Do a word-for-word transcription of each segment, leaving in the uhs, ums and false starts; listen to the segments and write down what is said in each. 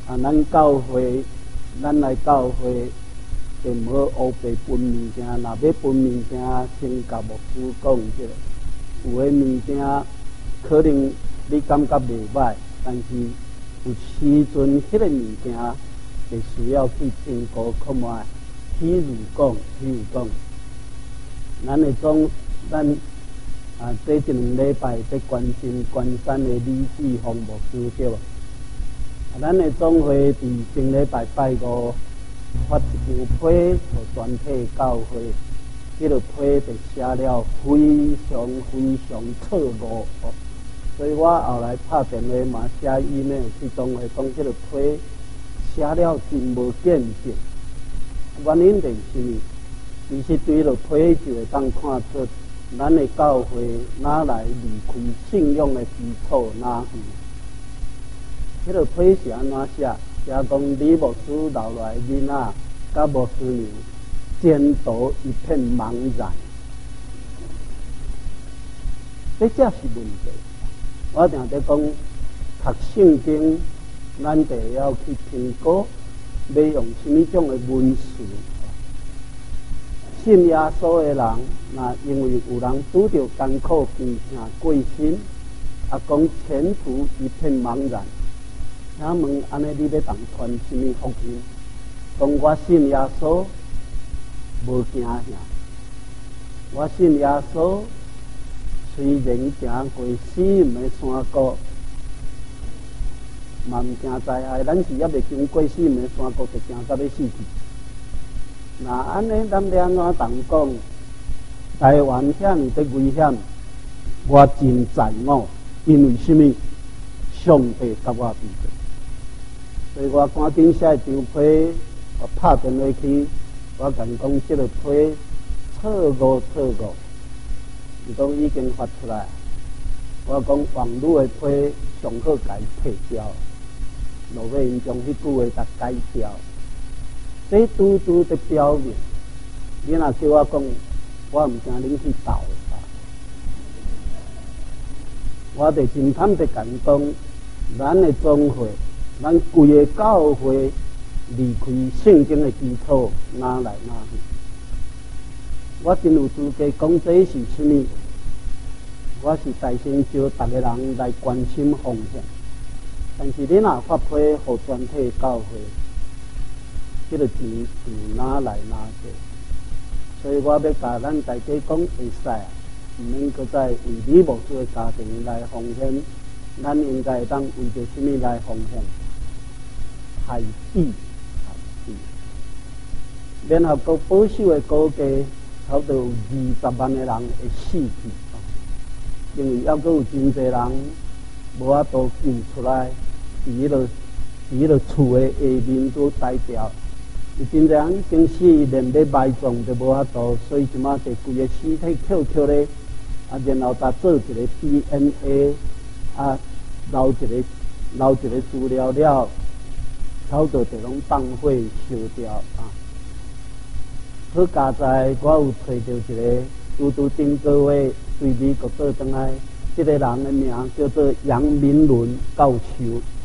啊，咱教会，咱来教会，就唔好乌白分物件。若要分物件，先甲牧师讲者。有诶物件可能你感觉袂歹，但是有时阵迄个物件就需要去评估看卖。譬如讲，譬如讲，咱会总咱啊，这一两礼拜在关心关山的李世峰牧师对吧？啊，咱的总会伫上礼拜拜五发一张批，互全体教会。这个批就写了非常非常错误哦，所以我后来拍电话嘛写 email 去总会讲，这个批写了真无见识。原因就是什么？其实对了批就会当看出咱的教会哪来离开信仰的基础哪远。这个批是安怎写？写讲李牧师留来的囡仔甲牧师娘。前途一片茫然，这才是问题。我定在讲，读圣经，咱就要去评估，要用什么种的文字。信耶稣的人，那因为有人拄着艰苦艰辛过身，啊，讲前途一片茫然。请问，安尼你要当传什么福音？讲我信耶稣。无惊吓，我信耶稣，虽然行过死人的山谷，嘛毋惊灾害。咱是还未经过死人的山谷，就惊到要死去。那安尼，咱要安怎当讲？台湾遐尼的危险，我真在乎，因为什么？上帝甲我比较，所以我赶紧写一张批，我拍电话去。我甲伊讲，这个批错误错误，伊讲已经发出来。我讲网络的批上好甲伊退掉，落尾因将迄句话甲改掉。这拄拄的表明，你若叫我讲，我毋惊恁去斗啊！我就真坦白甲伊讲，咱的总会，咱规个教会。离开圣经的基础，哪来哪去？我真有资格讲这是什么？我是大先招大家人来关心方向，但是你若发挥互全体教会，这个钱就哪来哪去？所以我要甲咱大家讲会使啊，唔免搁再为你牧师的家庭来奉献，咱应该当为着什么来奉献？海地。然后个保守的估计，差不多有二十万的人会死去，因为还阁有真侪人无法度救出来，伫迄落伫迄落厝的下面都呆掉。有真侪人经死，连要埋葬都无法度，所以即马就规个尸体捡捡咧，啊，然后再做一个 D N A， 啊，留一个留一个资料了，差不多就拢放火烧掉啊。好佳在，我有找到一个，拄拄顶个月对美国倒转来，这个人的名叫做杨明伦教授。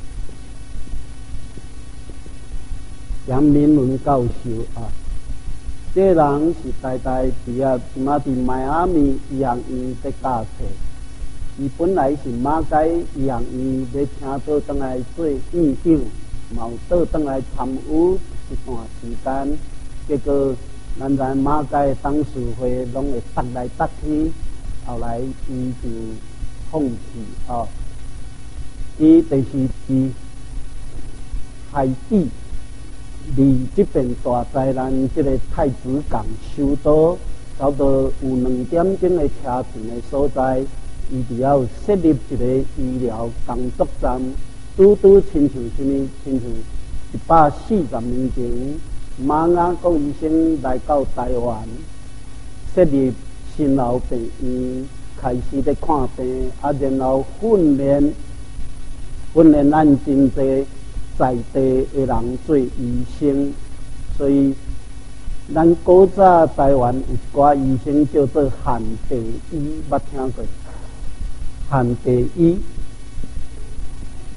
杨明伦教授啊，这个人是大大伫啊，即马伫迈阿密医学院在教册。伊本来是马街医学院要请倒转来做院长，嘛有倒转来参与一段时间，结果。咱在马街董事会拢会搭来搭去，后来伊就放弃哦。伊就是伫海底离这边大灾难，这个太子港首都，差不多有两点钟的车程的所在，伊就要设立一个医疗工作站，拄拄亲像什么，亲像一百四十年前。马雅国医生来到台湾，设立新老病院，开始在看病，啊，然后训练训练咱真侪在地的人做医生，所以咱古早台湾有一寡医生叫做汉地医，捌听过？汉地医，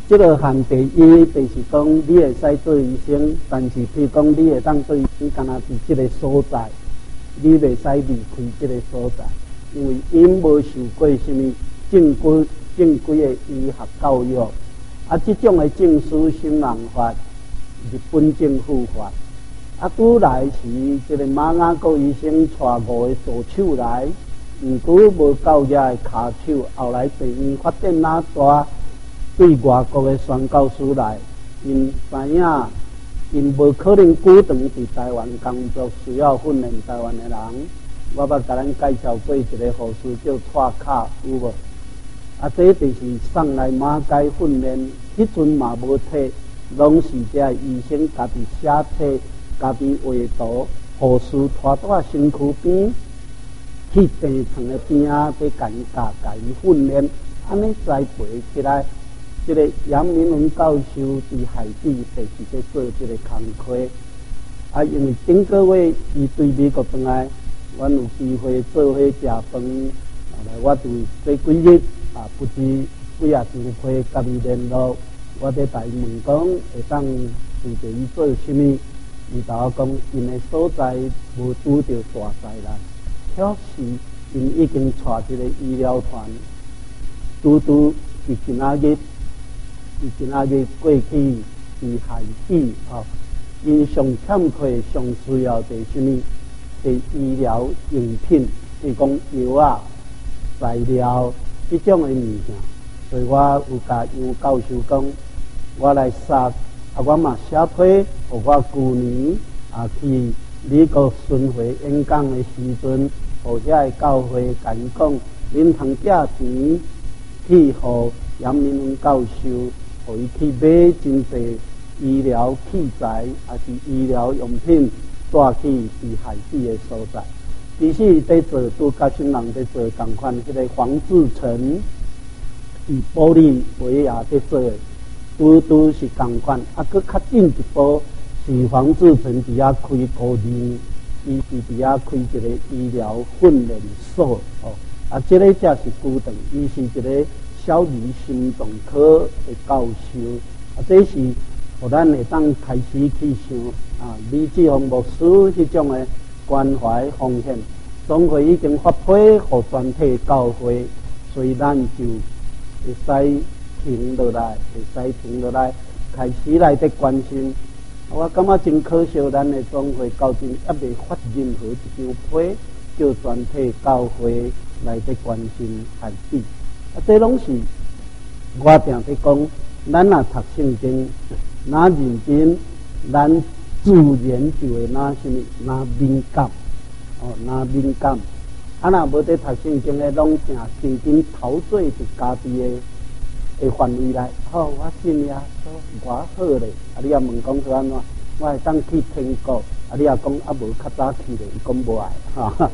这个项第一就是讲，你会使做医生，但是譬如讲，你会当做医生，干那伫这个所在，你袂使离开这个所在，因为因无受过什么正规正规的医学教育，啊，这种的证书新人法，日本政府法。啊，拄来时，这个马雅国医生带五个助手来，毋过无够遮的骹手，后来病院发展哪大，对外国的宣教师来，因知影，因无可能久长伫台湾工作，需要训练台湾的人。我捌甲咱介绍过一个护士叫蔡卡，有无？啊，这就是送来马街训练，迄阵嘛无体，拢是遮医生家己写册。家己画图，护士拖到身躯边，去病床的边啊，在甲伊教、甲伊训练，安尼栽培起来。这个杨明文教授伫海地就是在做这个工课，啊，因为顶个月伊对美国转来，阮有机会做伙食饭，后来我就这几日啊，不知几啊张会甲伊联络，我伫大问讲会当随着伊做什么。伊甲我讲，因的所在无拄着大灾难，确实因已经带一个医疗团，拄拄伫今仔日，伫今仔日过去伫海地吼，因上欠缺、上需要的什么？的医疗用品，比如讲药啊、材料这种的物件，所以我有甲杨教授讲，我来杀。啊，我嘛写批，互我去年啊去美国巡回演讲的时阵，互遐个教会甲伊讲，恁通借钱去互杨明文教授，互伊去买真济医疗器材，也是医疗用品，带去伫海地的所在。其实在做拄甲新人在做同款，迄个黄志成伫玻利维亚在做的。拄拄是同款，啊，佮较进一步是黄志成伫遐开高年，伊是伫遐开一个医疗训练所哦，啊，这个才是固定，伊是一个小儿心脏科的教授，啊，这是互咱会当开始去想啊，李志宏牧师迄种的关怀奉献，总会已经发挥互全体教会，所以咱就会使。停落来，会使停落来，开始来得关心。我感觉真可惜，咱的总会到今也未发任何一张批，叫全体教会来得关心海地。啊，这拢是我定在讲，咱若读圣经，哪认真，咱自然就会哪什么，哪敏感，哦，哪敏感。啊，若无在读圣经的，拢正紧紧陶醉伫家己的。的范围内，好，我信耶稣，偌好咧。啊，你也问讲是安怎？我会当去天国。啊，你也讲啊，无较早去咧，伊讲无爱，哈。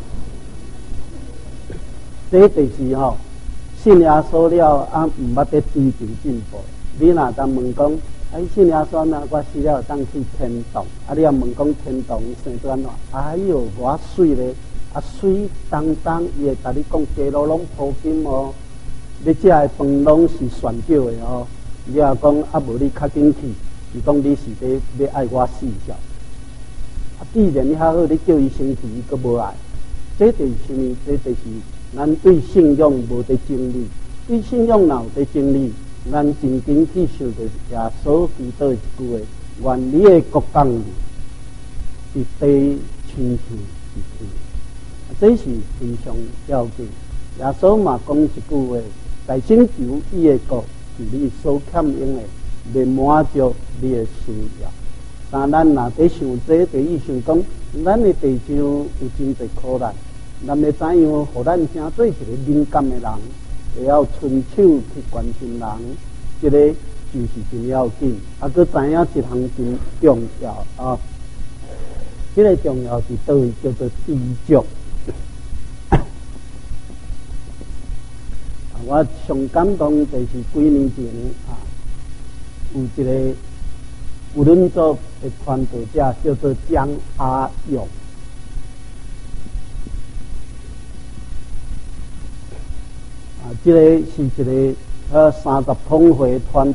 这就是吼，信耶稣了，啊，毋捌得追求进步。你若当问讲，哎，信耶稣呢，我死了当去天堂。啊，你也问讲天堂生做安怎？哎哟，偌水咧，啊水当当，伊会甲你讲街路拢铺金哦。你食的饭拢是选少的哦，你也讲啊，无你较紧去，伊讲你是咧要爱我死笑。啊，既然你较好，你叫伊生气，伊阁无爱，这就是什么？这就是咱对信仰无得经历，对信仰若有得经历，咱真紧去受着耶稣基督一句话：愿你的国降临，一地亲像一天。这是非常要紧。耶稣嘛讲一句话。在先求伊的国，是你所欠用的，未满足你的需要。但咱若在想这，第一想讲，咱的地上有真侪苦难，咱要怎样，互咱成做一个敏感的人，会晓伸手去关心人，这个就是真要紧。啊，佮知影一项真重要啊，这个重要是倒位叫做知足。我上感动就是几年前啊，有一个有伦族的传道者叫做江阿勇，啊，这个是一个呃三十通会传道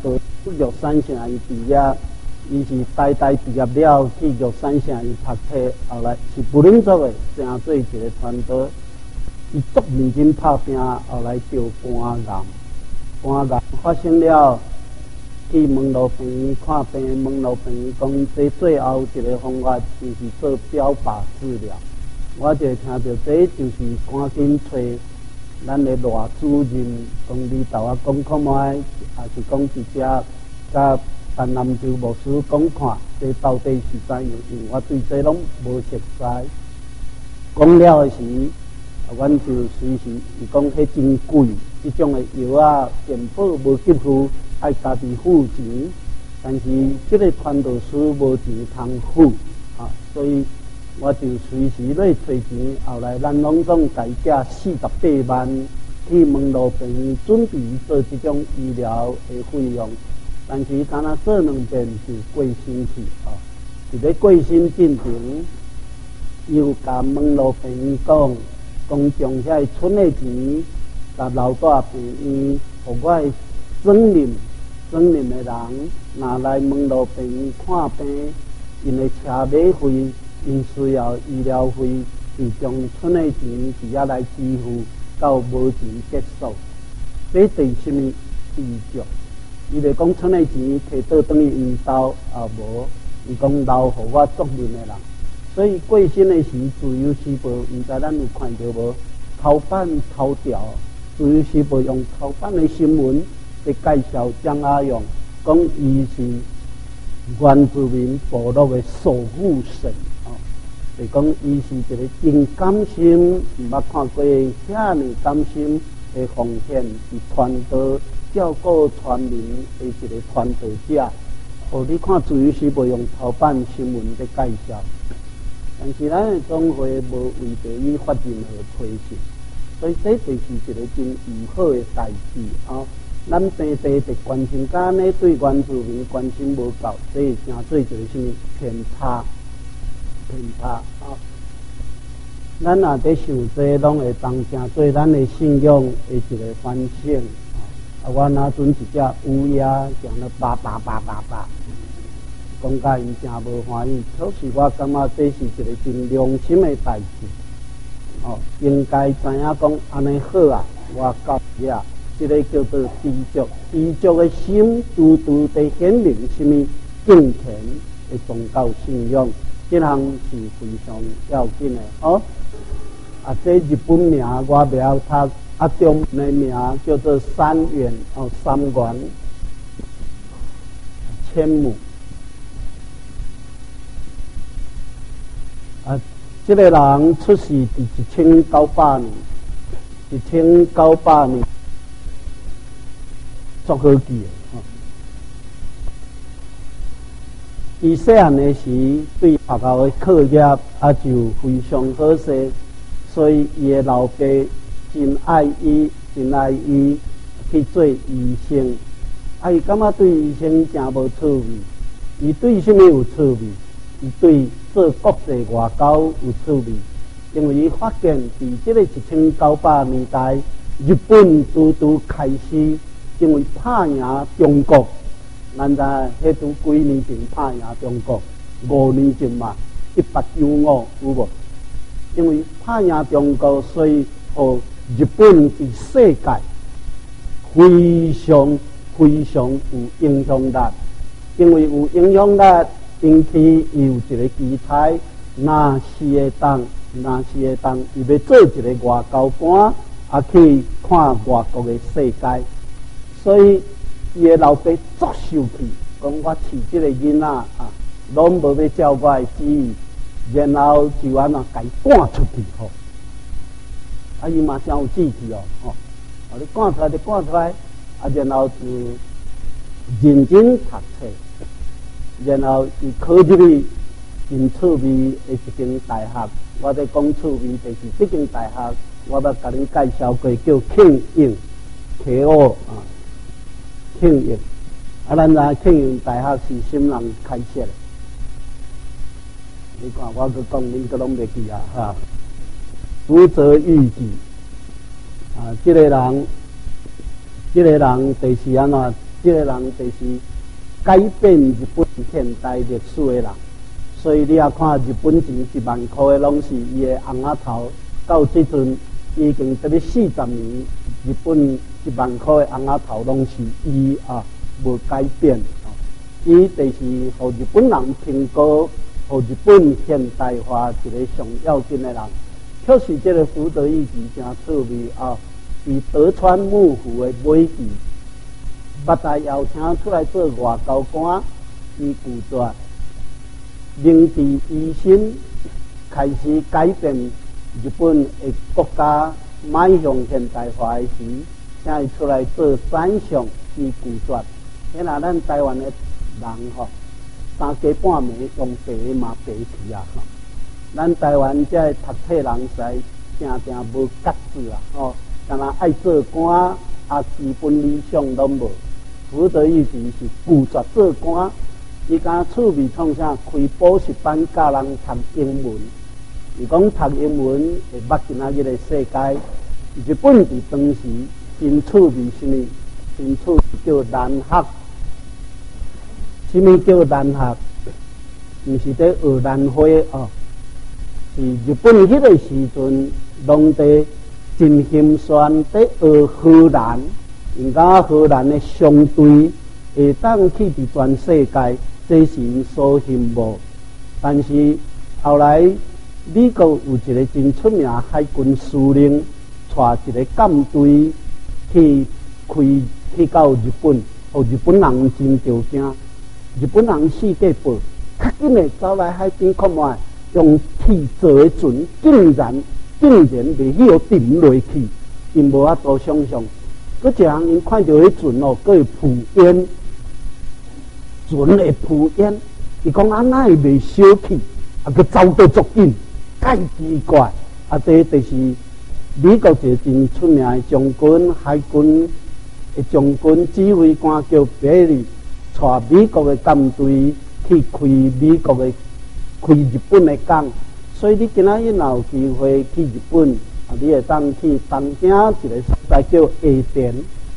玉山城伊毕业，伊是呆呆毕业了去玉山城伊读册，后来是不认作的，成做一个团队。伊足认真拍拼，后来就肝癌，肝癌发生了，去问路病院看病，问路病院讲，这最后一个方法就是做标靶治疗。我就听到这就是赶紧找咱的赖主任讲里头啊，讲看卖，也是讲直接甲陈南州牧师讲看，这到底是怎样？因为我对这拢无熟悉。讲了的时，阮就随时伊讲迄真贵，即种的药啊，健保无给付，爱家己付钱。但是这个传道师无钱通付啊，所以我就随时咧找钱。后来咱拢总大家四十八万去问路病院准备做这种医疗的费用，但是敢若做两遍就过身去啊。伫咧过身进程，又甲问路病院讲。讲将遐存的钱，甲留在病院，互我的尊任、尊任的人拿来问路病院看病，因的车马费，因需要医疗费，就将存的钱直接来支付，到无钱结束。这对什么依据？伊就讲存的钱摕倒等于因兜也无，伊讲留互我责任的人。所以过身的时，自由时报毋知咱有看到无？头版头条，自由时报用头版的新闻来介绍张阿勇，讲伊是原住民部落的守护神啊，就讲伊是一个真甘心，毋捌看过遐尼甘心的奉献，是传道照顾传民的一个传道者。互你看自由时报用头版新闻在介绍。但是咱的总会无为着伊发任何推行，所以这就是一个真友好的代志啊！咱平地的关心，甲呢对原住民关心无够，这会成做一个什么偏差？偏差啊！咱若在想这，拢会当成做咱的信仰的一个反省啊！啊，我若准一只乌鸦，讲了叭叭叭叭叭。讲甲因真无欢喜，可是我感觉这是一个真良心的代志，哦，应该知影讲安尼好啊，我到呀，这个叫做知足，知足的心，拄拄地显明什么敬虔的宗教信仰，这项是非常要紧的哦。啊，这日本名我不晓读，啊，中文的名叫做三元哦，三元千亩。啊，这个人出世伫一千九百年，一千九百年，足好记的。伊细汉的时对学校的课业啊就非常好势，所以伊的老爸真爱伊，真爱伊去做医生。啊，伊感觉对医生真无趣味，伊对什么有趣味？伊对做国际外交有趣味，因为伊发现伫这个一千九百年代，日本拄拄开始因为打赢中国，咱知迄拄几年前打赢中国，五年前嘛，一八九五有无？因为打赢中国，所以互日本伫世界非常非常有影响力，因为有影响力。因其有一个期待，若是会当，若是会当，伊要做一个外交官，也去看外国的世界。所以伊的老爸足受气，讲我饲这个囡仔啊，拢无要照我的旨意，然后就安怎甲伊赶出去吼。啊，伊嘛真有志气哦，吼、哦，啊，你赶出来就赶出来，啊，然后就认真读册。然后伊考入去真趣味的一间大学，我在讲趣味，就是这间大学，我捌甲恁介绍过，叫庆应 ，K O 啊，庆应。啊，咱知庆应大学是什么人开设的？你看，我去讲，恁都拢袂记啊，哈。福泽谕吉啊，这个人，这个人就是安怎？这个人就是。 改变日本现代历史的人。所以你也看日本钱一万块的，拢是伊的翁仔头。到即阵已经得咧四十年，日本一万块的翁仔头拢是伊啊，无改变。伊就是互日本人评估，互日本现代化一个上要紧的人。确实，这个福德义集真趣味啊！是德川幕府的尾记，捌大邀请出来做外交官，伊拒绝。明治维新开始改变日本的国家迈向现代化的时，请伊出来做宰相，伊拒绝。现在咱台湾的人吼，三更半暝用白嘛白去啊！吼，咱台湾这读册人才正正无格子啊！吼，干那爱做官，啊，基本理想拢无。福德义集是拒绝做官。伊敢趣味创啥？开补习班教人读英文。伊讲读英文会捌今仔日的世界。日本伫当时真趣味什么？真趣味叫兰学。什么叫兰学？毋是伫学兰花哦，是日本迄个时阵，拢伫真心酸伫学荷兰。因讲荷兰的相对会当去伫全世界。这是因所羡慕，但是后来美国有一个真出名海军司令，带一个舰队去开去到日本，互日本人真着惊。日本人世界报较紧的走来海边看卖，用铁做的船，竟然竟然袂晓沉落去，因无法度想象。搁一人因看到迄船哦，搁会浮烟。船会浮烟，伊讲啊，哪会袂烧起？啊，佮走得足紧，介奇怪！啊，这就是美国一个真出名的将军，海军的将军指挥官叫比利，带美国的舰队去开美国的开日本的港。所以你今仔日若有机会去日本，啊，你会当去东京一个所在叫下田。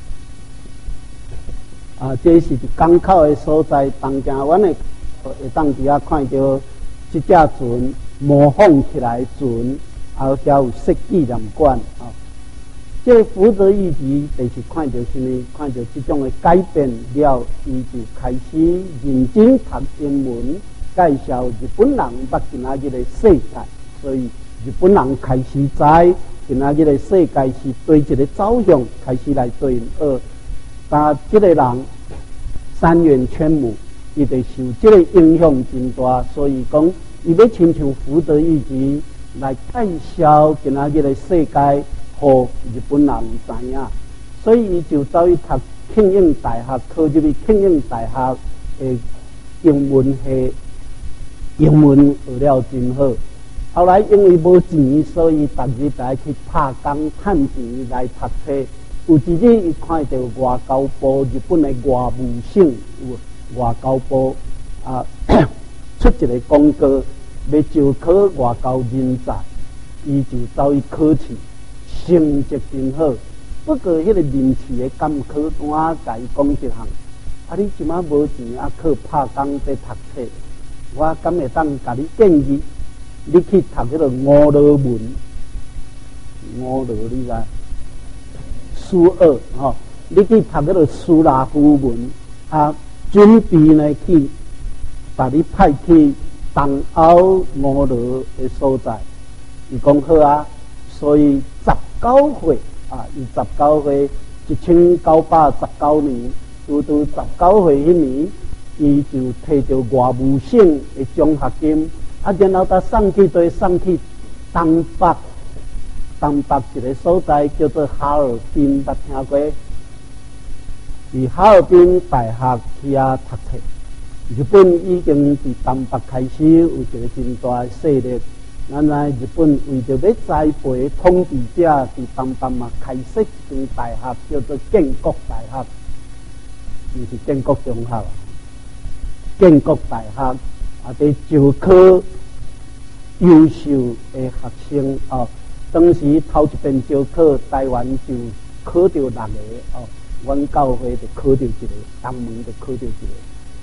啊，这是港口的所在，东京湾的会当伫遐看到这只船模仿起来船，后遐有设纪念馆啊。这个福德义集就是看到什么？看到这种的改变了，伊就开始认真读英文，介绍日本人捌今仔日的世界，所以日本人开始知今仔日的世界是对一个走向，开始来对应学。但这个人三元全母，伊就受这个影响真大，所以讲伊要亲像福德义集来介绍今仔日的世界，互日本人知影。所以伊就走去读庆应大学，考入去庆应大学的英文系，英文学了真好。后来因为无钱，所以逐日来去打工趁钱来读册。有一日，伊看到外交部日本的外务省有外交部啊出一个广告，要招考外交人才，伊就走去考试，成绩真好。不过，迄个面试的监考官甲伊讲一项：啊，你即马无钱啊，靠打工在读册，我敢会当甲你建议，你去读迄个五罗文，五罗你知？苏二吼，你去读迄个苏拉夫文啊，准备呢去把你派去东欧五罗的所在。伊讲好啊，所以十九岁啊，伊十九岁，一千九百十九年，拄拄十九岁迄年，伊就摕到外务省的奖学金，啊，然后他送去对送去东北。东北一个所在叫做哈尔滨，捌听过？伫哈尔滨大学去遐读册。日本已经伫东北开始有一个真大的势力。咱来日本为着要栽培统治者，伫东北嘛开设一间大学，叫做建国大学，毋是建国中学，建国大学啊，伫招考优秀的学生哦。当时头一遍招考，台湾就考到六个哦，阮教会就考到一个，东门就考到一个。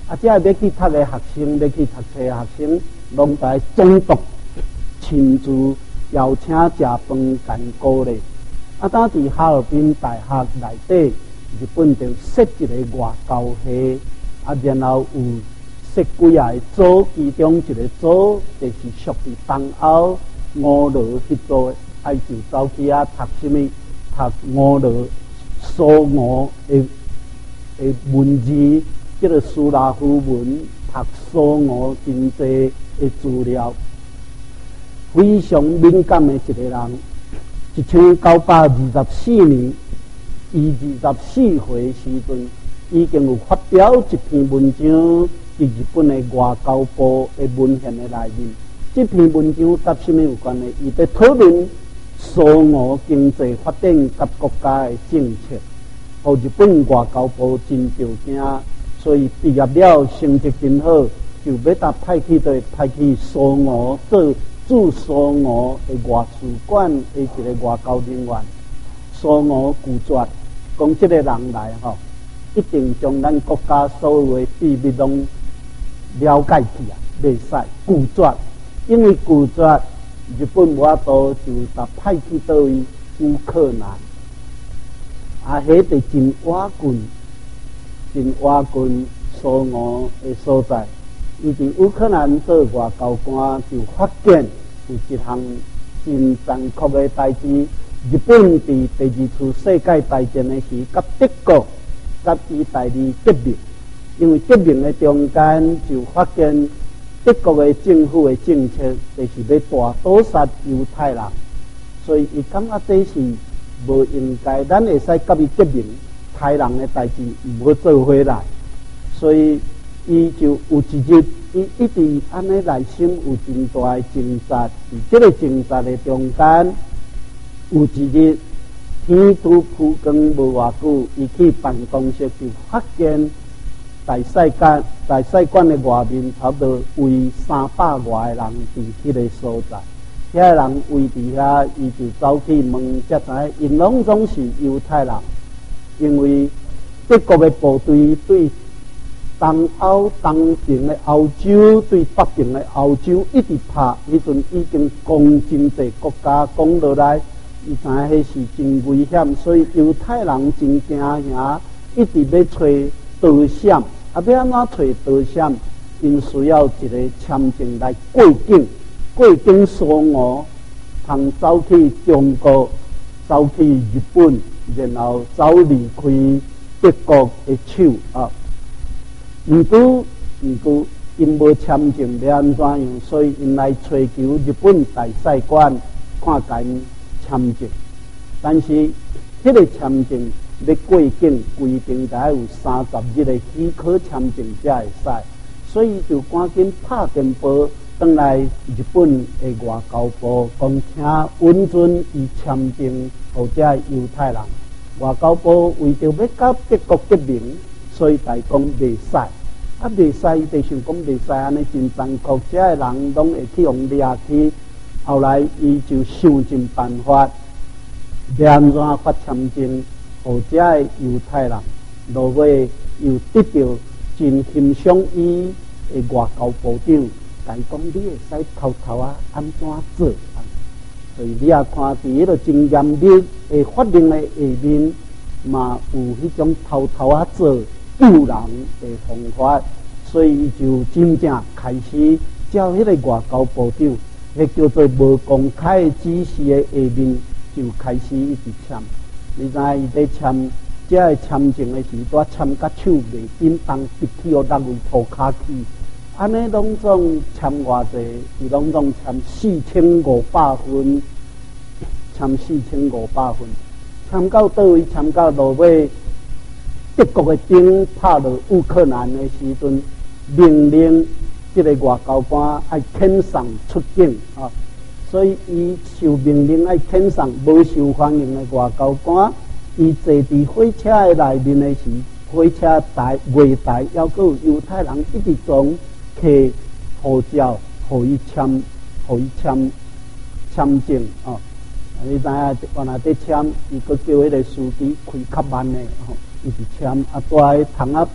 啊，即要去读的学生，要去读册的学生，拢在总督亲自邀请食饭干鼓励。啊，当伫哈尔滨大学内底，日本就设一个外交系，啊，然后有设几啊个组，其中一个组就是属于东欧俄罗迄组，啊，就走去啊读什么，读俄罗苏俄的的文字，即个斯拉夫文，读苏俄经济的资料，非常敏感的一个人。一千九百二十四年，伊二十四岁时阵，已经有发表一篇文章，伫日本的外交部的文献的内面。这篇文章甲什么有关呢？伊在讨论苏俄经济发展甲国家的政策，互日本外交部真着惊，所以毕业了成绩真好，就要搭派去对派去苏俄做。驻苏俄的外事馆的一个外交人员，苏俄拒绝讲这个人来吼，一定将咱国家所有的秘密拢了解去啊，袂使拒绝，因为拒绝日本无法度就搭派去到伊乌克兰，啊，迄个真瓦近，真瓦近苏俄的所在。伊伫乌克兰做外交官，就发现有一项真残酷的代志。日本伫第二次世界大战的时，甲德国、甲意大利革命，因为革命的中间就发现德国的政府的政策就是要大屠杀犹太人，所以伊感觉这是无应该，咱会使甲伊革命，杀人的代志唔好做回来，所以。伊就有一日，伊一直安尼内心有真大的挣扎。伫这个挣扎的中间，有一日天拄曝光无偌久，伊去办公室就发现大使馆大使馆的外面差不多围三百外个人伫迄个所在。遐个人围伫遐，伊就走去问，才知影因拢总是犹太人，因为德国的部队对。东欧东边的欧洲对北边的欧洲一直拍，迄阵已经攻真济国家攻落来，伊知影迄是真危险，所以犹太人真惊吓，一直要找逃险。啊，要安怎找逃险？因需要一个签证来过境，过境苏俄，通走去中国，走去日本，然后走离开德国的手啊。毋过，毋过，因无签证要安怎样？所以因来寻求日本大使馆看甲因签证。但是，迄个签证要过境，规定大概有三十日的许可签证才会使。所以就赶紧拍电报转来日本的外交部，讲请允准伊签证互这犹太人。外交部为着要甲德国革命。所以大讲袂使，啊袂使，伊就想讲袂使安尼真残酷，这个人拢会去用掠去。后来伊就想尽办法，要安怎发签证，互这个犹太人，落尾又得到真欣赏伊的外交部长，甲伊讲你会使偷偷啊安怎做？所以你也看伫迄个真严密的法令的下面，嘛有迄种偷偷啊做。救人的方法，所以伊就真正开始照迄个外交部长，迄叫做无公开的指示的下面，就开始一直签。你知伊在签这个签证的时，拄签甲手袂紧，当笔去互落位涂骹去，安尼拢总签偌济，伊拢总签四千五百分，签四千五百分，签到倒位，签到落尾。德国的兵拍落乌克兰的时阵，命令这个外交官爱遣送出境啊，所以伊受命令爱遣送无受欢迎的外交官，伊坐伫火车的内面的时，火车台月台还佫有犹太人一直总去护照，互伊签，互伊签签证啊。你知影原来伫签，伊佫叫迄个司机开较慢的吼。伊是签啊，住喺窗仔边，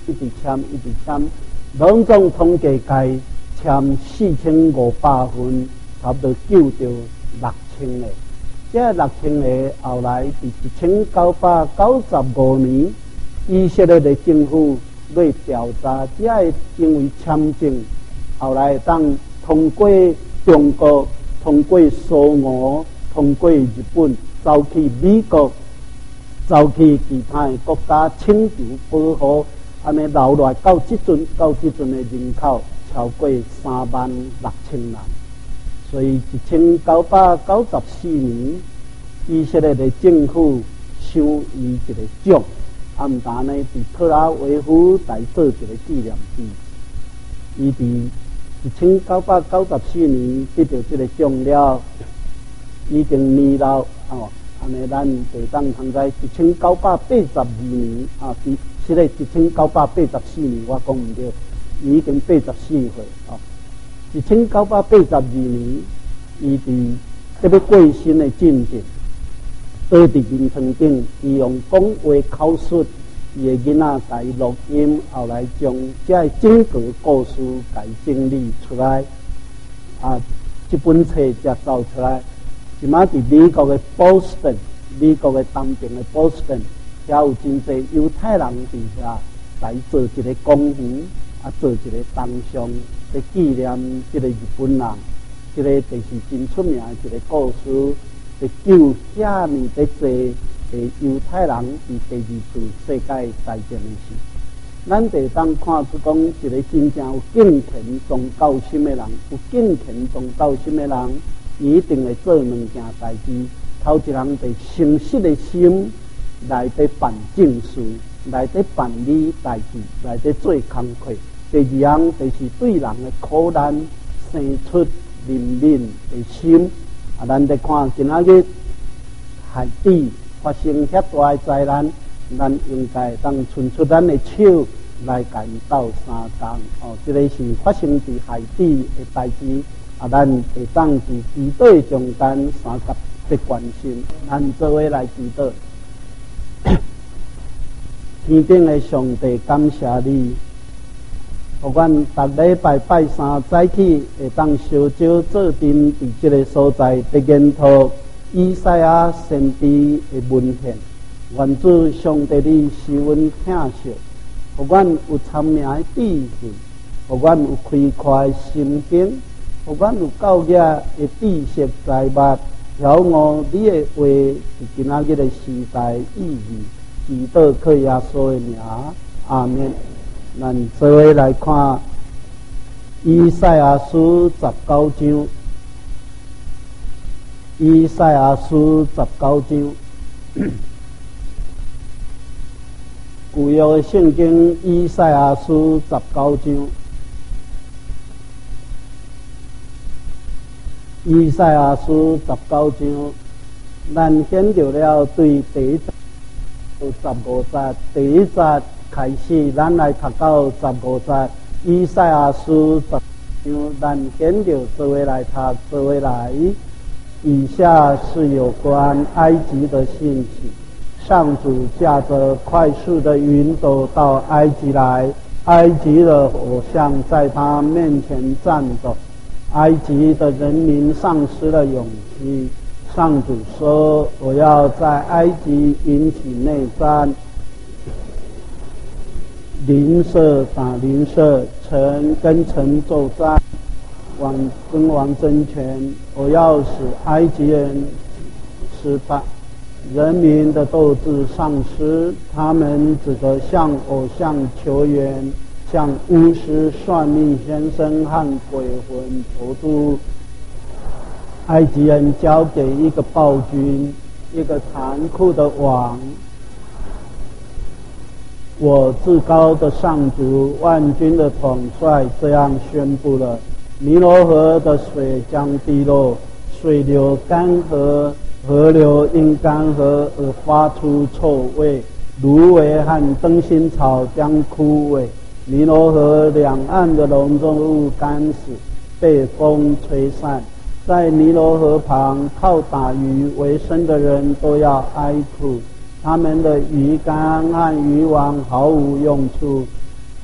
一直签，一直签，拢总统计该签四千五百份，差不多救到六千个。这六千个后来伫一千九百九十五年，以色列的政府来调查，这个因为签证，后来当通过中国，通过苏俄，通过日本，走去美国，走去其他的国家请求保护，安尼留落来到即阵，到即阵的人口超过三万六千人。所以一千九百九十四年，以色列的政府赏伊一个奖，啊，毋但呢，伫特拉维夫来做一个纪念碑。伊伫一千九百九十四年得到这个奖了，已经年老哦，安尼咱就当通知一千九百八十二年啊，伫即个一千九百八十四年，我讲毋对，伊已经八十四岁哦。一千九百八十二年，伊伫特别过身的进程，倒伫眠床顶，伊用讲话口述，伊的囡仔甲伊录音，后来将这整个故事甲伊整理出来，啊，这本册才造出来。即马伫美国的波士顿，美国的东边的波士顿，遐有真侪犹太人伫遐来做一个公园，啊，做一个铜像。来纪念这个日本人，这个就是真出名的一个故事，来救遐尼的济的犹太人伫第二次世界大战的时，咱就当看出讲一个真正有敬虔宗教心的人，有敬虔宗教心的人，伊一定会做两件代志。头一人就诚实的心来得办正事，来得办理代志，来得做工课。第二样就是对人的苦难生出怜悯的心。啊，咱在看今仔日海底发生遐大的灾难，咱应该当伸出咱的手来甲伊斗相共。哦，这个是发生伫海底的代志。啊，咱会当伫祈祷中间三甲的关心，咱做伙来祈祷。天顶的上帝，感谢你。互阮逐礼拜拜三早起会当烧酒做阵，伫即个所在的研讨以赛亚先知的文献。愿主上帝你是阮疼惜，互阮有参明的智慧，互阮有开阔的心境，互阮有教育的知识财物，晓悟你的话是今仔日的时代意义。祈祷靠耶稣的名，阿们。咱做伙来看以赛亚书十九章，以赛亚书十九章，旧约的圣经以赛亚书十九章，以赛亚书十九章，咱显着了对第一章十五节第一节。开始，咱来读到十五节，以赛亚书十章，咱跟着做伙来读，做伙来。以下是有关埃及的信息。上主驾着快速的云走到埃及来，埃及的偶像在他面前站着，埃及的人民丧失了勇气。上主说：“我要在埃及引起内战。”邻舍打邻舍，城跟城作战，王跟王争权。我要使埃及人失败，人民的斗志丧失，他们只得向偶像求援，向巫师、算命先生和鬼魂求助。埃及人交给一个暴君，一个残酷的王。我至高的上主，万军的统帅这样宣布了：尼罗河的水将滴落，水流干涸，河流因干涸而发出臭味，芦苇和灯芯草将枯萎，尼罗河两岸的农作物干死，被风吹散。在尼罗河旁靠打鱼为生的人都要哀哭。他们的鱼竿和渔网毫无用处，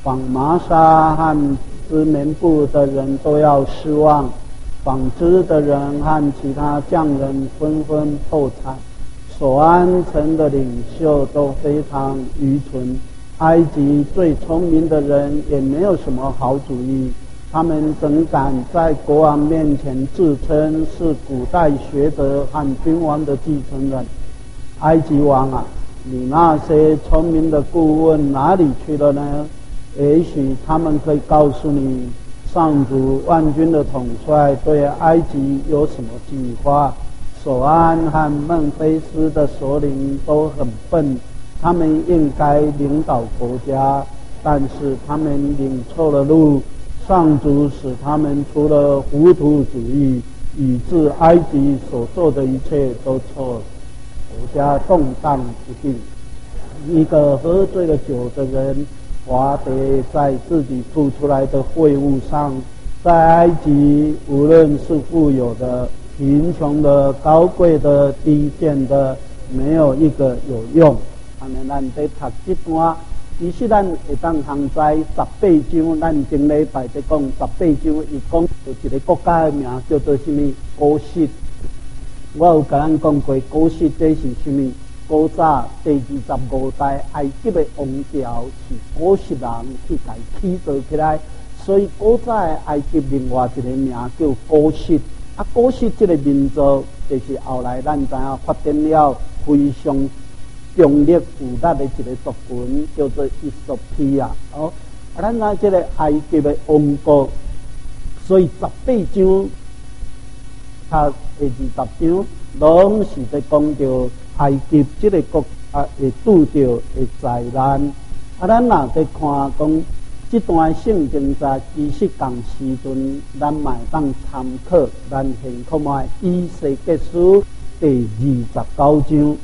纺麻纱和织棉布的人都要失望，纺织的人和其他匠人纷纷破产，所安城的领袖都非常愚蠢。埃及最聪明的人也没有什么好主意，他们怎敢在国王面前自称是古代学者和君王的继承人？埃及王啊，你那些聪明的顾问哪里去了呢？也许他们可以告诉你，上主万军的统帅对埃及有什么计划。索安和孟菲斯的首领都很笨，他们应该领导国家，但是他们领错了路，上主使他们出了糊涂主义，以致埃及所做的一切都错了，国家动荡不定。一个喝醉了酒的人滑跌在自己吐出来的秽物上，在埃及无论是富有的、贫穷的、高贵的、低贱的，没有一个有用。安尼咱在读这段，其实咱会当通知十八章，咱前礼拜在讲十八章，伊讲一个国家的名叫做什么？古实。我有甲咱讲过，古实这是什么？古早第二十五代埃及的王朝是古实人去甲起造起来，所以古早的埃及另外一个名叫古实。啊，古实这个民族就是后来咱知影发展了非常强烈复杂的一个族群，叫做伊索比亚。哦，啊，咱那这个埃及的王国，所以十八章，他第二十章，拢是在讲到埃及这个国啊会拄到的灾难。啊，咱若在看讲这段圣经在其实同时阵，咱嘛会当参考咱现看卖以西结书第二十九章。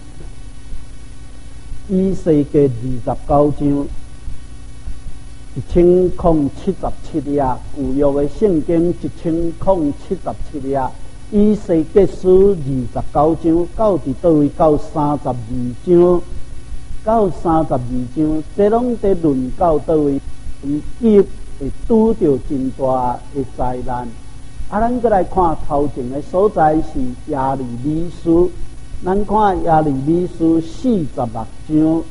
以西结二十九章一千零七十七页，旧约的圣经一千零七十七页。以西结书二十九章到伫倒位到三十二章，到三十二章，这拢在论到倒位，伊伊会拄着真大的灾难。啊，咱再来看头前的所在是亚利米书。咱看亚利米书四十六章，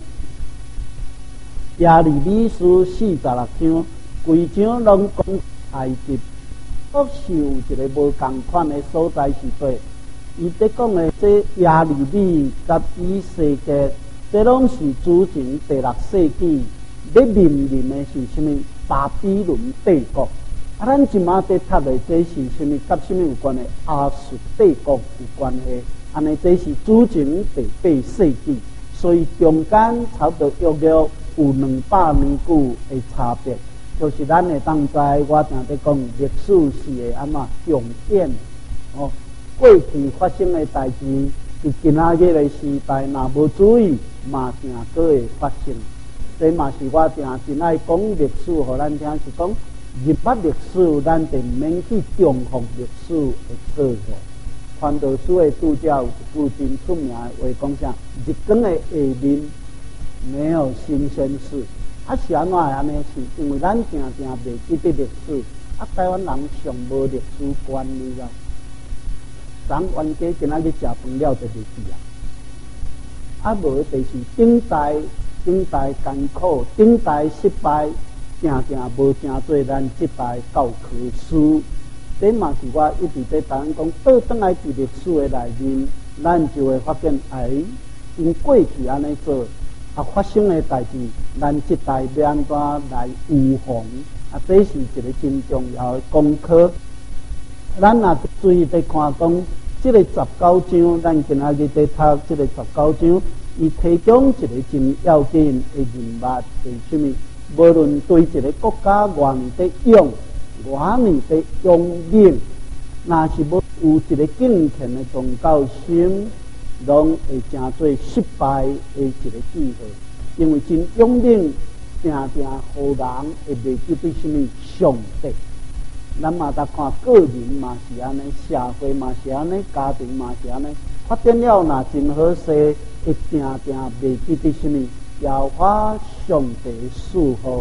亚利米书四十六章，规章拢讲埃及，确实有一个无同款的所在是对。伊在讲的这亚利米甲以西结，这拢是主前第六世纪，咧面临的是什么？巴比伦帝国。啊，咱即马在读的这是什么？甲什么有关的？亚述帝国有关系。安尼这是主前第八世纪，所以中间差不多约约有两百年久的差别。就是咱会当知，我常在讲历史是会安怎重演哦。过去发生的代志，伫今仔日的时代，若无注意，嘛定搁会发生。这嘛是我定真爱讲历史，互咱听是讲入捌历史，咱就免去重复历史的错误。传道书的主教有一句真出名的话，讲啥？日光的下面没有新鲜事。啊，是安怎会安尼？是因为咱常常袂记得历史，啊，台湾人上无历史观念啊。咱冤家今仔日食饭了就袂记啊。啊，无就是顶代顶代艰苦，顶代失败，常常无正做咱即代教科书。这嘛是我一直在谈讲，倒转来伫历史的内面，咱就会发现，哎，因过去安尼做，啊发生的代志，咱即代要安怎来预防？啊，这是一个真重要的功课。咱若注意在看讲，这个十九章，咱今仔日在读这个十九章，伊提供一个真要紧的人物，是什么？无论对一个国家愿意在用。外面的拥领，若是要有一个敬虔的宗教心，拢会成做失败的一个记号。因为真拥领，常常互人会袂记对什么上帝。咱嘛得看个人嘛是安尼，社会嘛是安尼，家庭嘛是安尼。发展了若真好势，会常常袂记对什么，要花上帝的祝福。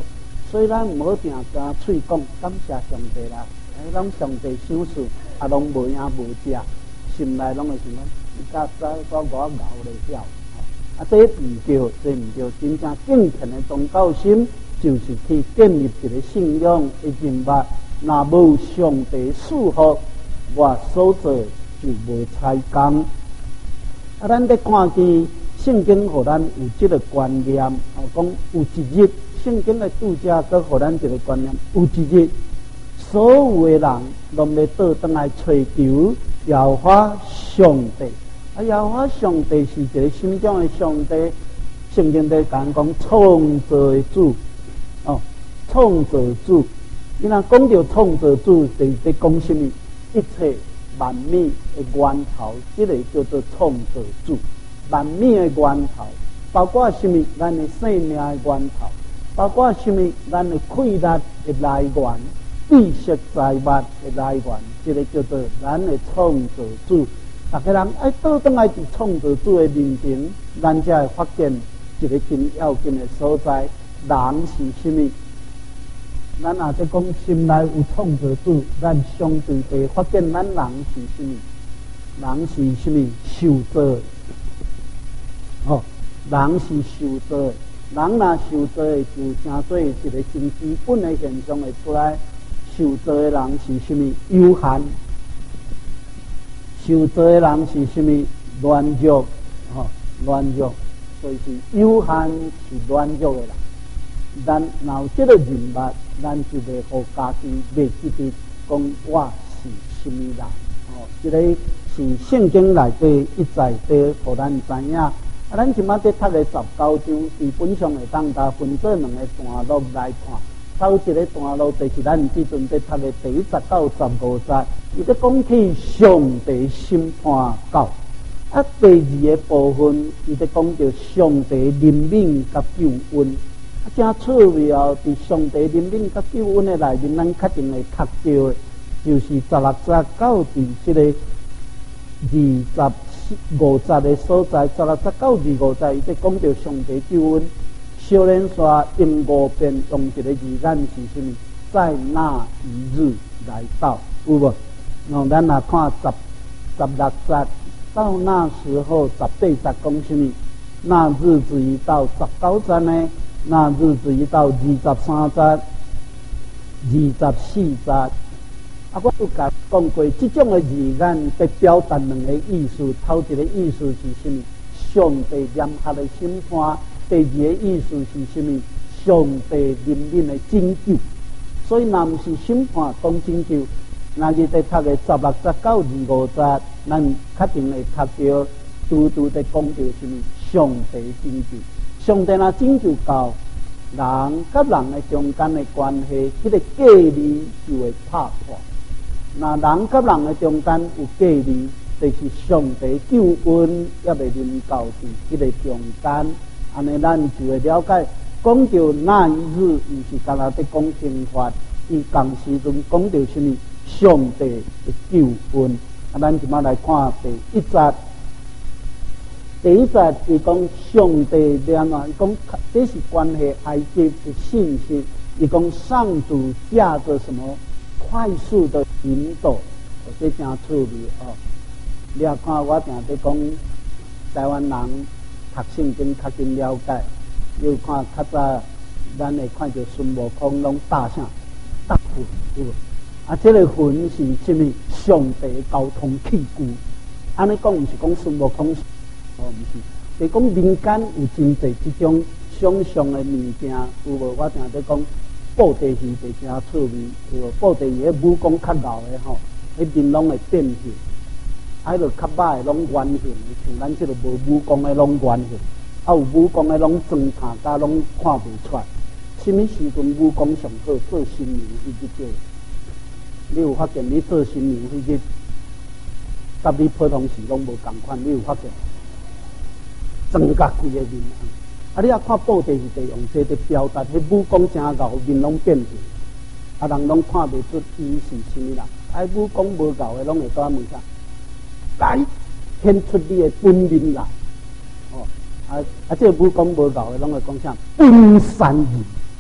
虽然无定加喙讲感谢上帝啦，哎，拢上帝赏赐，啊，拢无影无食，心内拢会想讲，你甲早我我熬咧晓，啊，这唔对，这唔对，真正敬虔的宗教心，就是去建立一个信仰的人物。若无上帝赐福，我所做就无采工。啊，咱咧看见圣经，互咱有这个观念，哦，讲有一日，圣经的注者佮互咱一个观念，有一日，所有的人拢要倒转来追求耶和华上帝。啊，耶和华上帝是一个什么种的上帝？圣经在讲讲创造的主，哦，创造主。你若讲到创造主，就是在讲什么？一切万物的源头，这个叫做创造主。万物的源头，包括什么？咱的生命的源头，包括什么？咱的快乐的来源，知识财物的来源，这个叫做咱的创造主。大家人爱倒转来伫创造主的面前，咱才会发现一个真要紧的所在：人是什么？咱若在讲心内有创造主，咱相对地发现咱人是什么？人是什么？受造的，哦，人是受造的。人若受造的，就成做一个真基本的现象会出来。受造的人是什么？有限。受造的人是什么？软弱，哦，软弱，所以是有限是软弱的人。咱若有这个人物，咱就袂互家己袂记得讲我是什么人。哦，这个是圣经内底一再地互咱知影。啊，咱即马在读的十九章，基本上会当甲分做两个段落来看。首一个段落就是咱即阵在读的第十九、十五节，伊在讲起上帝审判教。啊，第二个部分，伊在讲到上帝怜悯甲救恩。真趣妙，伫上帝怜悯甲救恩的内面，咱确定会读到的，就是十六节到伫这个二十五节的所在。十六节到二五节，伊在讲到上帝救恩。少年说因五遍用一个字眼是什么？在那一日来到，有无？喏，咱来看十十六节，到那时候十八节讲什么？那日子一到，十九节呢？那日子一到，二十三节、二十四节，啊，我都甲讲过，这种的字眼在表达两个意思。头一个意思是什么？上帝严格的审判；第二个意思是什么？上帝怜悯的拯救。所以，若不是审判讲拯救，那日在读的十六节到二五节，咱确定会读到拄拄在讲到什么？上帝拯救。上帝若拯救到人甲人的中间的关系，迄、那个隔离就会拍破。那人甲人的中间有隔离，就是上帝救恩也未临到伫迄个中间。安尼咱就会了解，讲到那一日，毋是干那在讲刑罚，伊同时阵讲到什么？上帝的救恩。啊，咱即马来看第一节。第一节伊讲上帝连啊，伊讲这是关系埃及的信息。伊讲上主驾着什么快速的引导，这真趣味哦。你也看我定在讲台湾人读圣经较真了解，又看较早咱会看到孙悟空拢大声大魂，对不？啊，这个魂是什么？上帝交通器具。安尼讲毋是讲孙悟空。哦，毋是，是讲民间有真侪这种想象的物件，有无？我定在讲布袋戏就真趣味，有无？布袋戏迄武功较老的吼，迄面拢会变形，啊，迄个较歹的拢圆形，像咱这个无武功的拢圆形，啊，有武功的拢装塔甲拢看袂出来。什么时阵武功上好？做新娘迄日叫，你有发现？你做新娘迄日，甲你普通时拢无共款，你有发现？增加规个面啊！你啊看布袋戏，就用这个表达，迄武功真厚，面拢变形，啊人拢看袂出伊是什么人。啊武功无够的，拢会蹛问啥？来，显出你的本领来。哦，啊啊，这个武功无够的，拢会讲啥？本山人。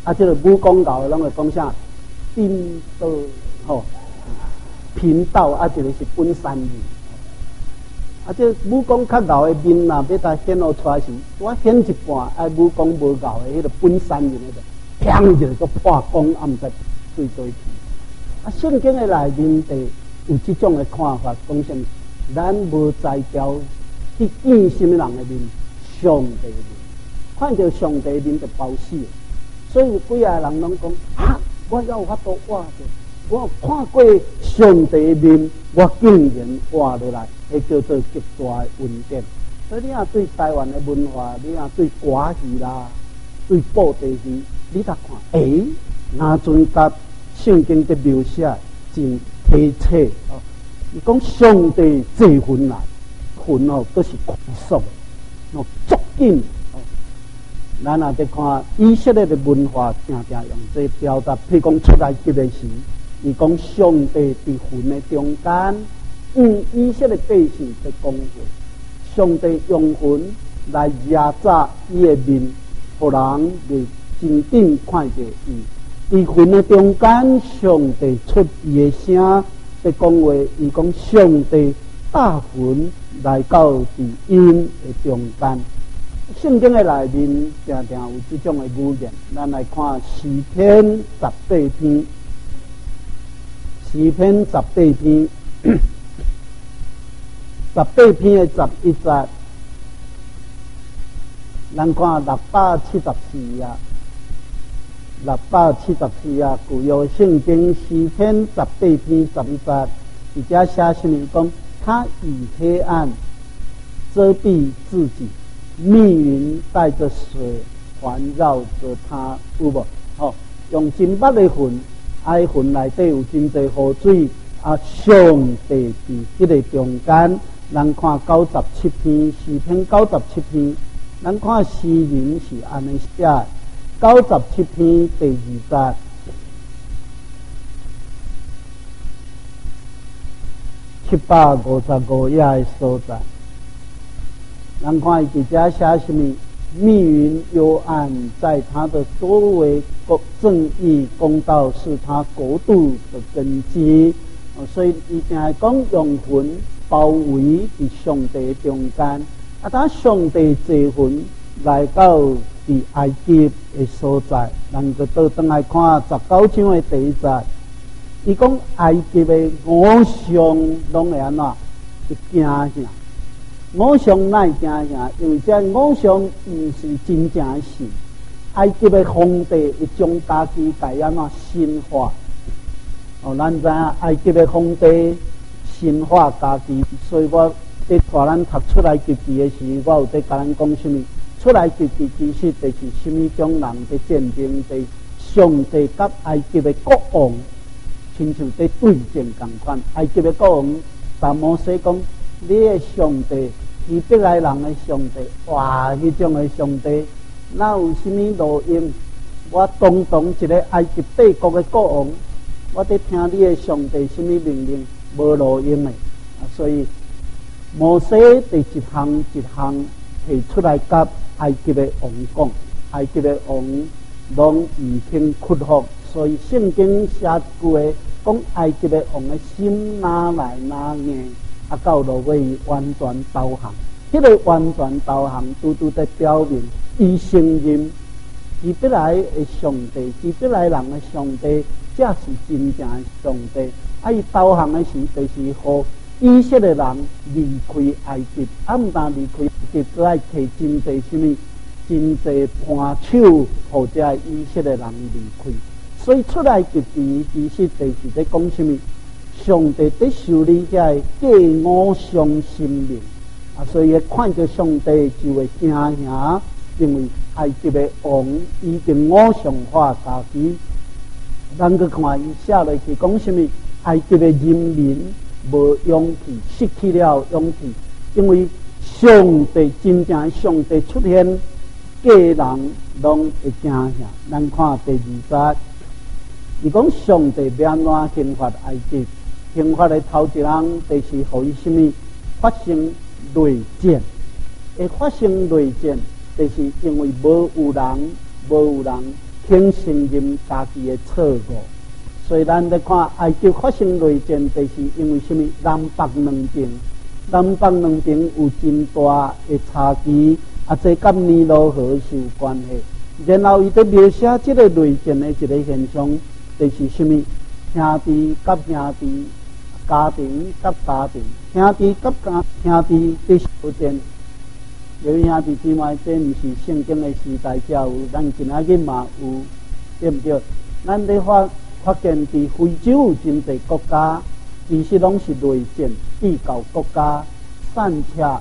啊，这个武功高的拢会讲啥？宾道吼，贫道啊，一个是本山人。啊，这武功较高的面呐，要他显露出来时，我显一半，啊，武功无高的迄个本山人迄个，砰一下个破功，啊，毋知对对去。啊，圣经的内面就有这种的看法，讲什么？咱无才调去见什么人的面，上帝的面，看到上帝的面就包死。所以几啊人拢讲啊，我有法度活着，我看过上帝的面，我竟然活落来。迄叫做极大的恩典，所以你若对台湾的文化，你若对歌戏啦，对布袋戏，你甲看，诶、欸，那阵甲圣经的描写真贴切哦。伊讲上帝坐魂来，魂哦都是快速的，哦足紧哦。咱若伫看以色列的文化，常常用这表达，譬如讲出来吉的时，伊讲上帝伫魂的中间。用以色列百姓在讲话，上帝用魂来压榨伊的面，互人伫真正看到伊。伊魂的中间，上帝出伊的声在讲话，伊讲上帝大魂来到伫因的中间。圣经的内面常常有这种的语言，咱来看诗篇十八篇，诗篇十八篇。十八篇的十一节，咱看六百七十四啊，六百七十四啊，旧约圣经诗篇十八篇十一节，伫遮写什么讲？他以黑暗遮蔽自己，密云带着水环绕着他，有无？哦，用真捌的魂，爱魂内底有真济河水啊，上帝伫迄个中间。咱看九十七篇诗篇，九十七篇，咱看诗人是安尼写的。九十七篇第二节，七百五十五页的所在，咱看伊伫遮写什么？密云幽暗，在他的周围，正义公道是他国度的根基。哦、所以伊定系讲用魂。包围伫上帝中间，啊！当上帝坐魂来到伫埃及的所在，咱就倒转来看十九章的第一节。伊讲埃及的五常拢会安怎？是惊啥？五常哪会惊啥？因为这五常毋是真正的神。埃及的皇帝会将家己家安怎神化？哦，咱知影埃及的皇帝。神化家己，所以我伫带咱读出来及记的时，我有在甲咱讲什么？出来及记其实就是什么种人的战争，在上帝甲埃及的国王，亲像在对战共款。埃及的国王，但摩西讲：你的上帝，希伯来人的上帝，哇，迄种的上帝，哪有什么路用？我当当一个埃及帝国的国王，我伫听你的上帝什么命令？无路用的，啊，所以摩西第一项一项提出来，甲埃及的王讲，埃及的王拢唔肯屈服，所以圣经写一句话，讲埃及的王的心哪来哪硬，啊，到落尾完全投降。迄、那个完全投降，拄拄在表明，伊承认希伯来的上帝，希伯来人的上帝，才是真正的上帝。啊！伊投降的时，就是互以色列人离开埃及，啊，毋但离开埃及，搁爱摕真济什么，真济盘手，互这以色列人离开。所以出来及其其实就是在讲什么？上帝在修理遐假偶像心灵啊！所以看到上帝就会惊吓，因为埃及的王已经偶像化家己。咱去看伊写落去讲什么？埃及的人民无勇气，失去了勇气，因为上帝真正上帝出现，假人拢会惊吓。咱看第二节，伊讲上帝要安怎刑罚埃及？刑罚的头一人，就是互伊什么发生内战，会发生内战，就是因为无有人，无有人肯承认家己的错误。所以咱咧看埃及发生内战，就是因为什么？南北两边，南北两边有真大的差距，啊，这跟尼罗河是有关系。然后伊在描写这个内战的一个现象，就是什么？兄弟甲兄弟，家庭甲家庭，兄弟甲家兄弟在相战。由于兄弟姊妹，这毋是圣经的时代才有，咱今仔日嘛有，对不对？咱咧发发现伫非洲有真侪国家，其实拢是内战，比较国家散车，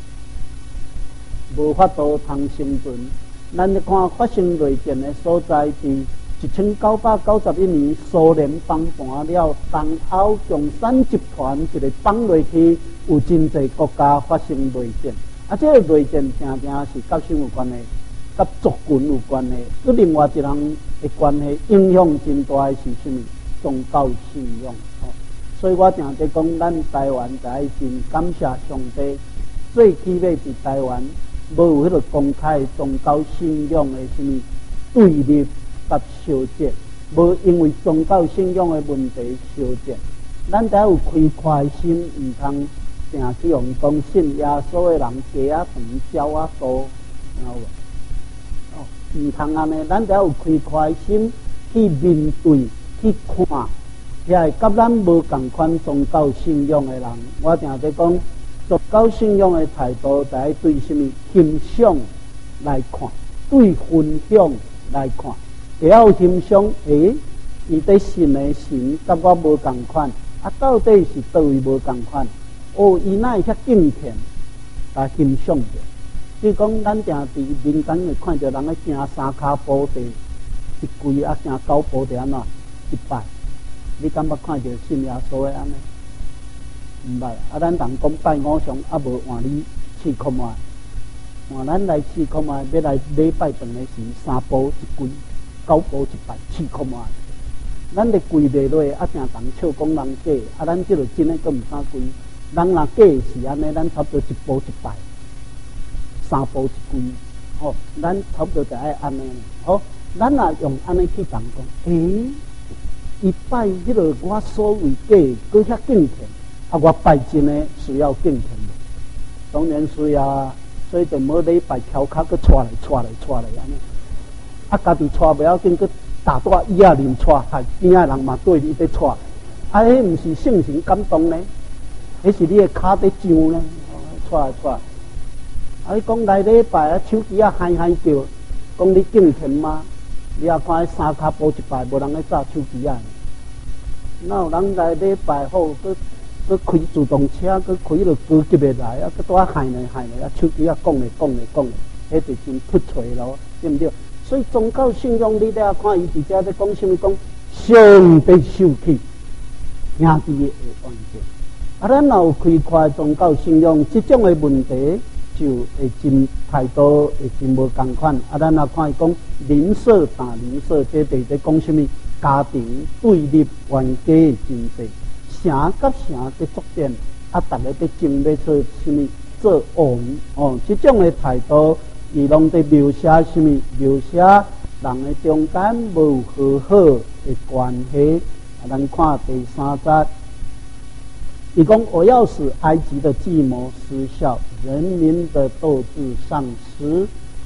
无法度通生存。咱咧看发生内战的所在，伫一千九百九十一年，苏联崩盘了，东欧共产集团一个放落去，有真侪国家发生内战。啊，这个内战常常是甲什有关系？甲族群有关系。佮另外一人的关系影响真大的是什么？宗教信仰。哦，所以我常在讲，咱台湾就爱真感谢上帝，最起码伫台湾无有迄个公开宗教信仰的什么对立甲相战，无因为宗教信仰的问题相战。咱得有开阔的心，毋通。定去用讲信耶稣的人鸡啊长鸟啊多，然后哦，唔通安尼，咱得有开阔心去面对、去看，遐甲咱无共款宗教信仰的人。我定在讲宗教信仰的态度，就爱对什么欣赏来看，对分享来看。会晓欣赏，诶，伊在信的神甲我无共款，啊，到底是倒位无共款？哦，伊哪会遐敬虔，甲欣赏着。比如讲，咱定伫民间会看到人咧行三骹步地一跪，啊行九步地安怎一拜。你敢捌看到信耶稣的安尼？毋捌。啊，咱人讲拜偶像，啊无换你试看觅。换咱来试看觅，要来礼拜堂的时，三步一跪，九步一拜，试看觅。咱咧跪袂落，啊正当笑讲人假，啊咱即落真诶，佫毋敢跪。人若假是安尼，咱差不多一步一拜，三步一跪，吼、哦，咱差不多就爱安尼。好、哦，咱若用安尼去讲讲，诶，伊拜迄个我所谓假，佫遐敬虔，啊，我拜真诶需要敬虔无？当然需要啊，所以就无礼拜翘脚佫带来带来带来安尼，啊，家己带袂要紧，佫大大椅仔面带，还边仔人嘛对你在带，啊，迄毋是圣神感动呢？迄是你的脚在上呢，带来带。啊，你讲来礼拜啊，手机啊嗨嗨叫，讲你敬虔吗？你也看三骹步一拜，无人咧揸手机啊。哪有人来礼拜好，佮佮开自动车，佮开迄个高级的来啊，佮拄啊嗨来嗨来啊，手机啊讲咧讲咧讲咧，迄就真突锤咯，对毋对？所以宗教信仰你咧看伊伫遮咧讲什么？讲上帝受气，兄弟的关系。啊，咱若有开阔宗教信仰，即种的问题就会真态度会真无共款。啊，咱若看伊讲邻舍打邻舍，这就是在讲什么？家庭对立冤家的真济，城甲城在作战，啊，逐个在争要做什么做王哦？即种的态度，伊拢在描写什么？描写人的中间无和好的关系。啊，咱看第三节。你讲我要使埃及的计谋失效，人民的斗志丧失。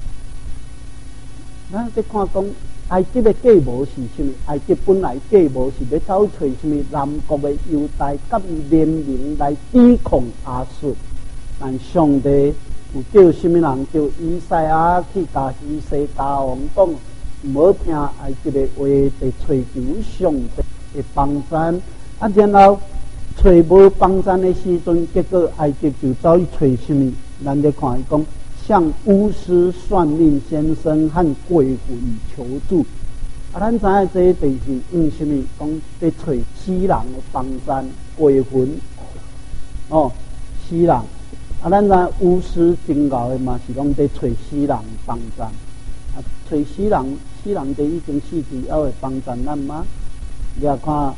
咱在看讲埃及的计谋是什么？埃及本来计谋是要找找什么南国的犹大，甲伊联名来抵抗亚述。但上帝有叫什么人？叫以赛亚去甲以西家王讲，唔好听埃及的话，得追求上帝的帮助。啊，然后。找无帮助的时阵，结果埃及就走去找什么？咱咧看伊讲，向巫师、算命先生和鬼魂求助。啊，咱知影这就是用什么？讲在找死人的帮助，鬼魂哦，死人。啊，咱知巫师真熬的嘛，是拢在找死人帮助。啊，找死人，死人就已经死去，还会帮助咱吗？你也看。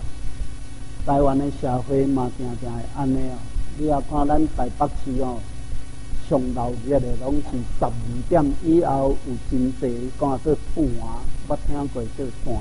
台湾的社会嘛，常常会安尼哦。你也看咱台北市哦， 上闹热的拢是十二点以后有真济讲做盘，捌听过做盘。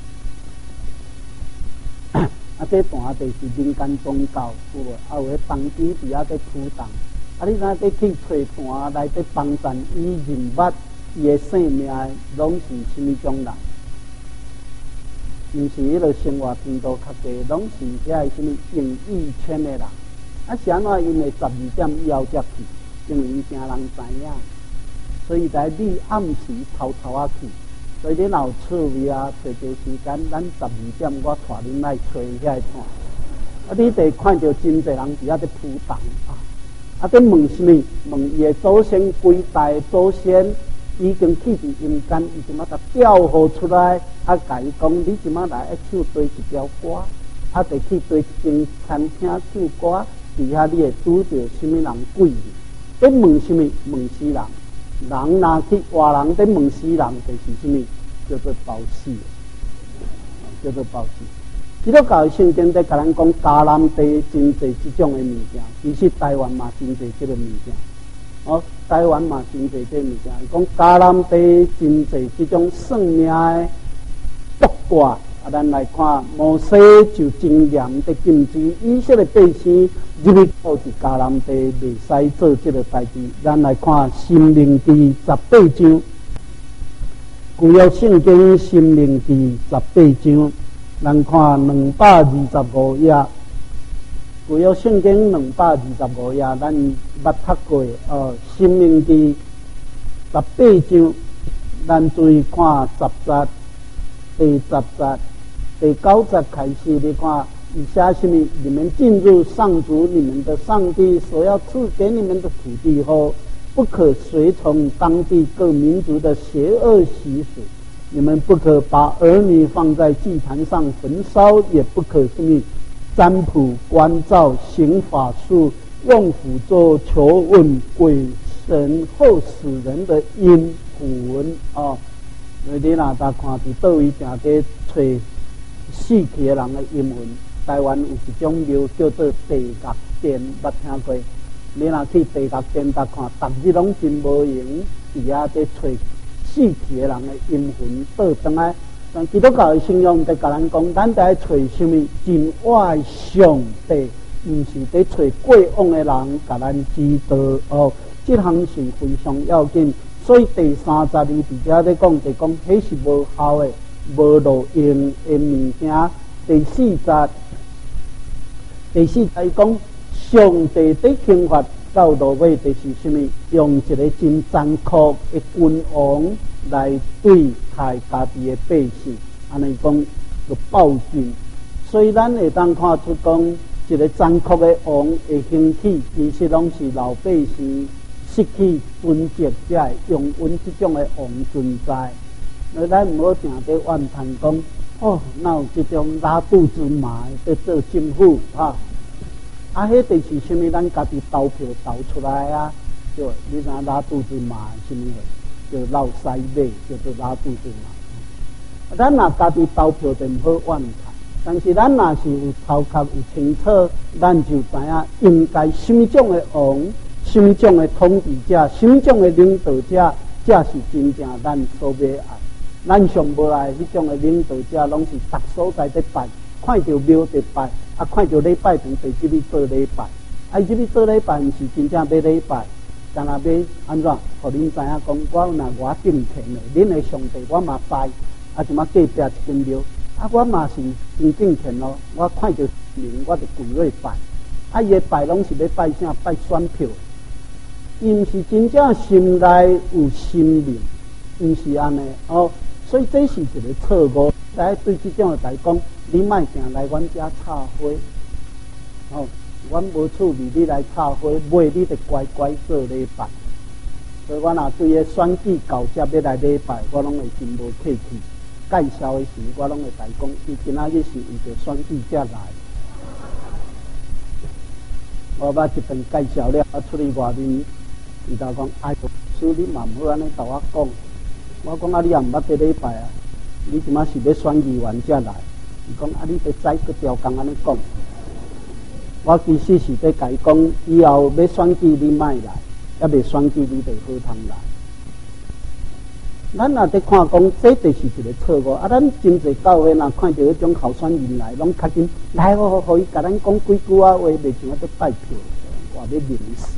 啊，这盘就是民间宗教，有无？啊，有迄房机伫遐在铺动。啊，你若在去找盘来在帮衬伊认捌伊的性命，拢是什么种人？毋是迄个生活程度较低，拢是遐什么演艺圈的人。啊，是安怎因为十二点以后才去？因为伊惊人知影，所以在你暗时偷偷啊去。所以你若有趣味啊，找个时间，咱十二点我带恁来找遐个看。啊，你得看到真侪人伫遐在扑动啊！啊，在问什么？问伊的祖先几代祖先已经去伫阴间，伊即马甲调号出来，啊，甲伊讲，你即马来一唱对一条歌，啊，得去对一间餐厅唱歌，伫遐你会拄着什么人贵？在问什么？问死人。人若去活人在问死人，就是什么？叫做包死，叫做包死。基督教圣经在甲咱讲迦南地真济这种的物件，其实台湾嘛真济这个物件。哦，台湾嘛真济这物件。伊讲迦南地真济这种算命的卜卦，啊，咱来看摩西就真严的禁止以色列百姓入去到伫迦南地袂使做这个代志。咱来看申命记十八章。旧约圣经申命记十八章，咱看两百二十五页。旧约圣经两百二十五页，咱捌读过哦。申命记十八章，咱注意看十节、第十节、第九节开始，你看以下什么？你们进入上主你们的上帝所要赐给你们的土地后，不可随从当地各民族的邪恶习俗，你们不可把儿女放在祭坛上焚烧，也不可什么占卜、观照、行法术、用符咒、求问鬼神后死人的阴魂啊！因为你若大看伫倒位定在找死去的人的阴魂，台湾有一种庙叫做地狱殿，捌听过？你若去地狱殿，大看，逐日拢真无闲，伫遐在找死去的人的阴魂倒转来。但基督教的信仰在甲咱讲，咱在找什么真爱上帝，毋是在找过往的人甲咱指导哦。这项是非常要紧。所以第三十二伫遮咧讲，就讲迄是无效的、无路用的物件。第四节，第四节讲。上帝在刑罚到落尾，就是什么？用一个真残酷的君王来对待家己的百姓，安尼讲就暴君。所以咱会当看出讲，一个残酷的王会兴起，其实拢是老百姓失去尊敬，才会用阮这种的王存在。那咱唔好定在怨叹讲，哦，哪有这种拉肚子麻在做政府哈？啊，迄就是什么？咱家己投票投出来啊！就你若拉肚子麻，什么个？就落腮尾，叫做拉肚子麻。咱若家己投票就唔好怨叹，但是咱若是有头壳有清楚，咱就知影应该什么种的王，什么种的统治者，什么种的领导者，才是真正咱所要爱。咱上无爱迄种的领导者，拢是逐所在在拜，看到庙就拜。啊，看到礼拜堂就入去做礼拜，啊，入去做礼拜，毋是真正要礼拜，干那要安怎？互恁知影讲，我若我敬虔的，恁的上帝我嘛拜，啊，就嘛隔壁一间庙，啊，我嘛是真敬虔咯，我看到名我就跪落拜，啊，伊的拜拢是要拜啥？拜选票，伊毋是真正心内有心灵，毋是安尼哦，所以这是一个错误。大家对这种的来讲。你莫定来阮遮插花，哦，阮无趣味，你来插花，买你就乖乖做礼拜。所以我若对个选举交接要来礼拜，我拢会真无客气。介绍的时，我拢会甲伊讲，伊今仔日是为着选举才来。我捌一顿介绍了，我出去外面，伊就讲，哎，叔你嘛毋好安尼甲我讲。我讲啊，你也毋捌伫礼拜啊，你即马是要选议员才来。伊讲啊，你得再个条工安尼讲，我其实是在甲伊讲，以后要选举你莫来， 也未选举你就好通来。咱若伫看讲，这就是一个错误啊！咱真侪教会若看到迄种候选人来，拢较紧来，我互伊甲咱讲几句啊话，袂像啊伫拜票，话要明示。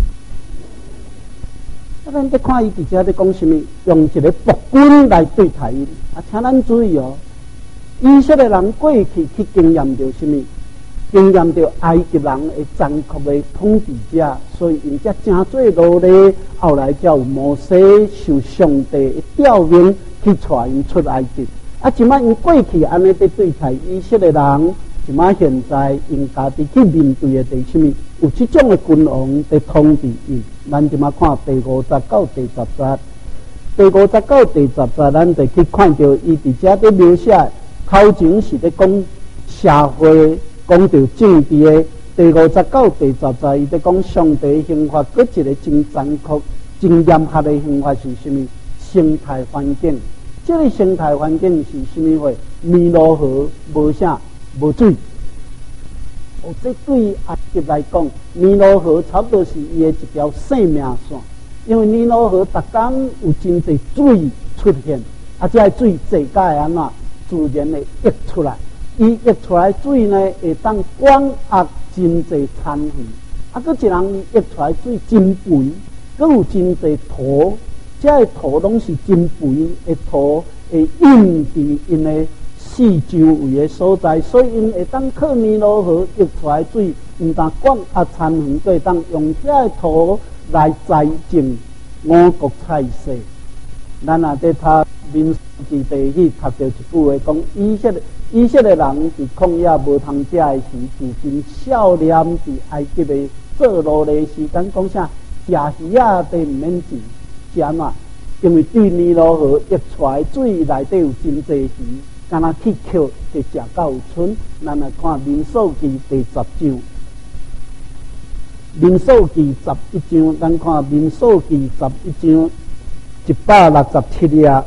啊，咱伫看伊伫遮伫讲什么？用一个暴君来对待伊啊！请咱注意哦，以色列人过去去经验到什么？经验到埃及人的残酷的统治者，所以因才真做努力，后来才有摩西受上帝的调命去带因出埃及。啊，即摆因过去安尼伫对待以色列人，即摆现在因家己去面对的第什么？有即种的君王伫统治因。咱即摆看第五十到第十节，第五十到第十节，咱就去看到伊伫遮伫描写，头前是伫讲社会。讲到政治的第五十到第十节，伊在讲上帝刑罚，搁一个真残酷、真严苛的刑罚是什么？生态环境。这个生态环境是什么话？尼罗河无啥无水。哦，这对埃及来讲，尼罗河差不多是伊的一条生命线，因为尼罗河逐天有真侪水出现，啊，这水济甲会安怎自然的溢出来。伊溢出来水呢，会当广压真侪残鱼，啊，搁一人伊溢出来水真肥，搁有真侪土，这个土拢是真肥的土，会印伫因的四周围的所在，所以因会当靠尼罗河溢出来水，毋但广压残鱼，搁会当用这个土来栽种五谷菜色。咱也伫读民数记第去读到一句话，讲以色列。以色列人伫旷野无通食的时，就真少年伫埃及的做奴隶时间，讲啥食鱼仔都毋免钱，是安怎？因为对尼罗河溢出来水内底有真济鱼，敢若去捡就食到有剩。咱来看民数记第十章，民数记十一章，咱看民数记十一章一百六十七页。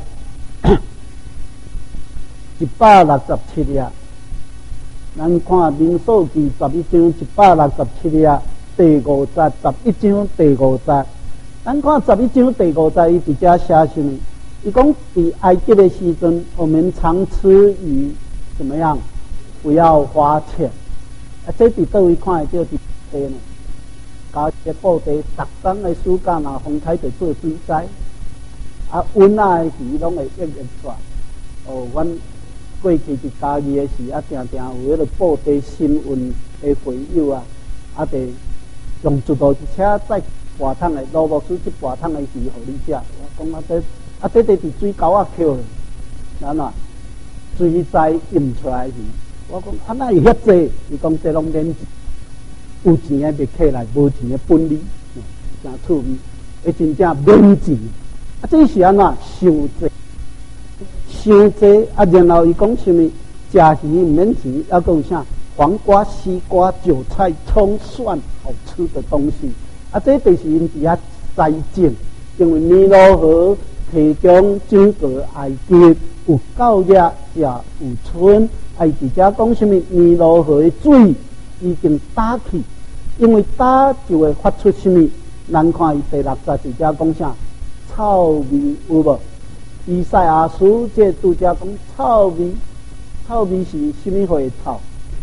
一百六十七页，咱看民数记十一章一百六十七页第五节，十一章第五节，咱看十一章第五节，伊伫遮写什么？伊讲伫埃及的时阵，我们常吃鱼，怎么样？不要花钱。啊，这伫倒位看会到伫地呢？交一个布地，逐天的暑假若风台就做水灾，啊，温啊的鱼拢会溢溢出来。哦，阮。过去伫家己的时，啊，定定有迄个布袋新运的会友啊，啊，得用自动车载半桶的罗木斯一半桶的鱼互你食。我讲啊，这啊，这得伫水沟啊捡，然后水灾引出来鱼。我讲啊，那会遐济？伊讲这拢免钱，有钱的别客来，无钱的分你，真趣味，会真正免钱。啊，这是安怎伤济？伤济啊，然后伊讲什么？食鱼毋免钱，还佫有啥？黄瓜、西瓜、韭菜、葱、蒜，好吃的东西。啊，这就是因伫遐栽种，因为尼罗河提供整个埃及有够热，也有春。啊，伫遮讲什么？尼罗河的水已经打去，因为打就会发出什么？咱看伊第六节伫遮讲啥？臭味有无？以赛亚书这拄则讲臭味，臭味是什么会臭？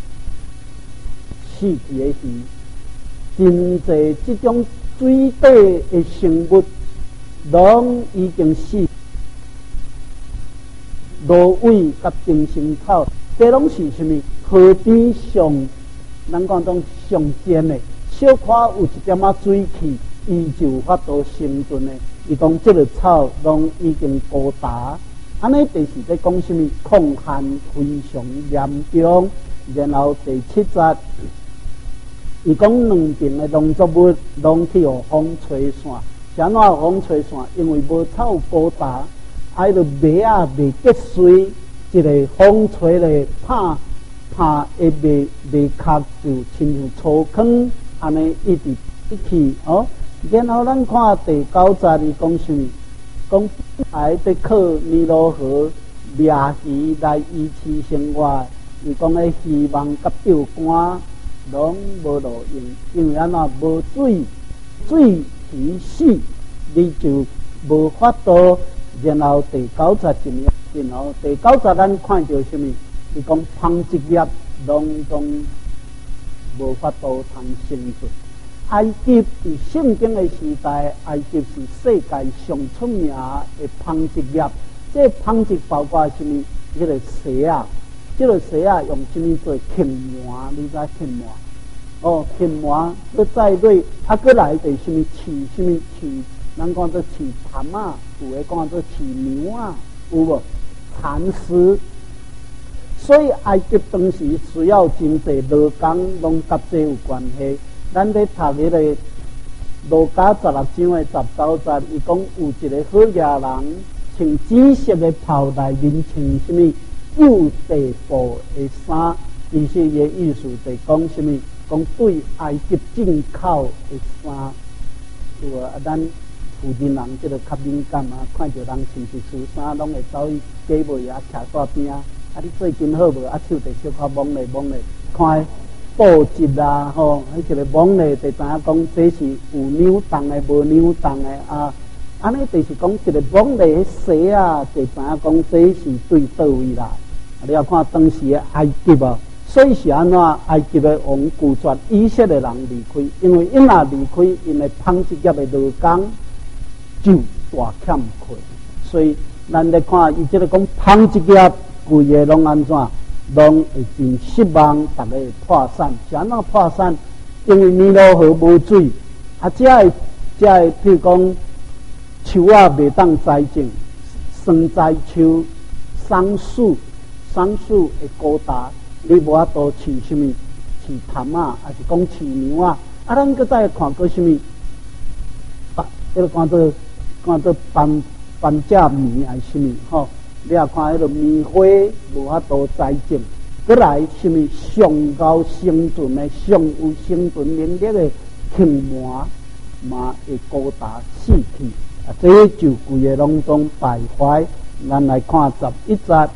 死去的是真济这种水底的生物，拢已经死。芦苇甲丁香草，这拢是什么？河边上，咱讲种上尖的，小可有一点仔水气，伊就有法度生存的。伊讲这个草拢已经高达，安尼就是在讲什么？抗旱非常严重。然后第七节，伊讲两边的农作物拢去互风吹散，啥哪风吹散？因为无草高达，啊，迄个麦啊未结穗，一个风吹咧拍拍，一麦麦壳就亲像粗坑，安尼一直一起哦。然后咱看第九节，伊讲什么？讲来得靠尼罗河掠鱼来维持生活。伊讲咧希望甲钓竿拢无路用，因为安怎无水，水其死，你就无法度。然后第九十一页，然后第九十咱看到什么？伊讲纺织业拢总无法度通生存。埃及伫圣经的时代，埃及是世界上出名的纺织业。这纺织包括什么？迄、这个鞋啊，这个鞋啊用什么做轻麻？你知轻麻？哦，轻麻，佮再对，啊，佮来第什么刺什么刺？咱讲做刺蝉啊，有诶讲做刺牛啊，有无？蚕丝。所以埃及当时需要真济劳工，拢甲这有关系。咱咧读迄个《路加》十六章诶十九节，伊讲有一个好野人，穿紫色诶袍，内面穿什么幼地布诶衫，其实伊诶意思就讲什么？讲对埃及进口诶衫，有啊，咱。附近人即个较敏感啊，看到人穿一束衫，拢会走去假卖啊，徛煞边啊。啊，你最近好无？啊，手得小可摸咧摸咧，看布质啊，吼，迄一个摸咧，就知影讲这是有扭动的，无扭动的啊。安尼就是讲一个摸咧迄鞋啊，就知影讲这是对倒位来。你要看当时的埃及啊。所以是安怎？埃及的王拒绝以色列人离开，因为因若离开，因为纺织业的劳工。就大欠亏，所以咱来看，伊即个讲纺织业规个拢安怎，拢会真失望，逐个会破产。是安怎破产？因为尼罗河无水，啊，只会只会，譬如讲树啊袂当栽种，酸栽树、桑树、桑树会高大，你无法度饲什么？饲蝉啊，还是讲饲牛啊？啊，咱搁再看过什么？把迄个讲做。看做斑斑甲米还是什么吼？你也看迄个棉花无法度栽种，再来什么上高生存的、上有生存能力的青麻嘛会高达死去啊！这就规个拢总败坏。咱来看十一节，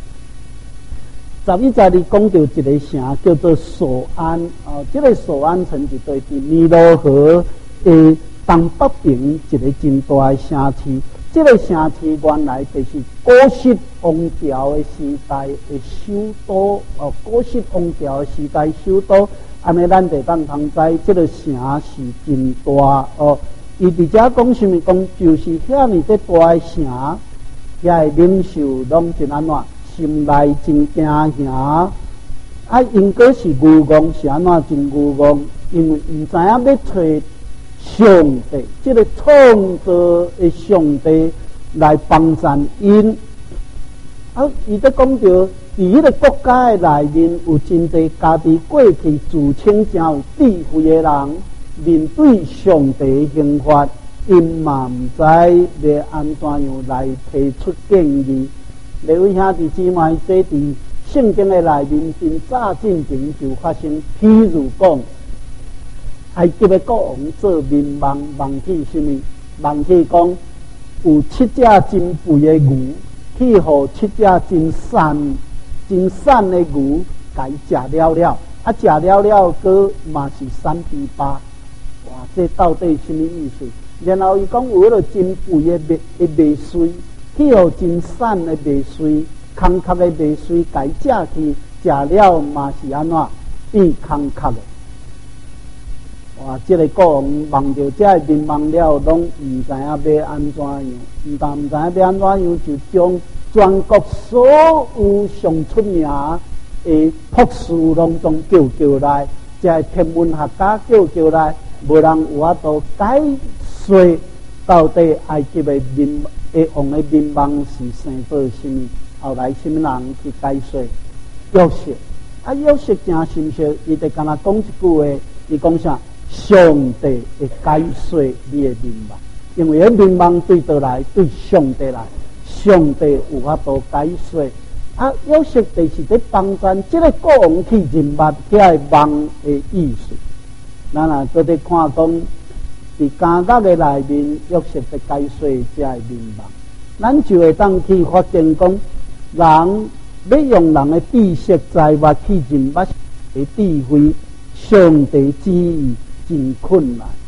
十一节里讲到一个城叫做索安啊，这个索安城就对伫尼罗河的。东北边一个真大的城市，这个城市原来就是古实王朝的时代的首都哦，古实王朝的时代首都。安尼咱就当通知，这个城是真大哦。伊伫遮讲什么？讲就是遐尼个大的城，遐个领袖拢真安怎，心内真惊吓。啊，因果是愚妄，是安怎真愚妄？因为毋知影要找。上帝，这个创造的上帝来帮助因。啊，伊在讲到，伫迄个国家的内面有真侪家己过去自称真有智慧的人，面对上帝的刑罚，因嘛毋知要安怎样来提出建议。各位兄弟姊妹，这伫圣经的内面真早进前就发生，譬如讲。埃及的国王做民望，望起什么？望起讲有七只真肥的牛，去互七只真瘦、真瘦的牛，甲伊食了了，啊食了了，佮嘛是三比八。哇，这到底什么意思？然后伊讲有迄个真肥的麦的麦穗，去互真瘦的麦穗，空壳的麦穗，甲伊食去，食了嘛是安怎变空壳的？哇！这个国王望到这个民望了，拢唔知影要安怎样，唔但唔知影要安怎样，就将全国所有上出名的博士拢总叫叫来，这个天文学家叫叫来，无人有法度解说到底埃及的民的王的民望是生做什么？后来什么人去解说？约瑟啊，约瑟真心实，伊就跟他讲一句话，伊讲啥？上帝会解说你的民望，因为迄民望对倒来，对上帝来，上帝有法度解说。啊，约瑟就是在帮助这个国王去认捌遐个望的意思。咱啊，做伫看讲，伫家家的内面，约瑟在解说这个民望，咱就会当去发现讲，人要用人的知识财物去认捌的智慧，上帝旨意。真困难，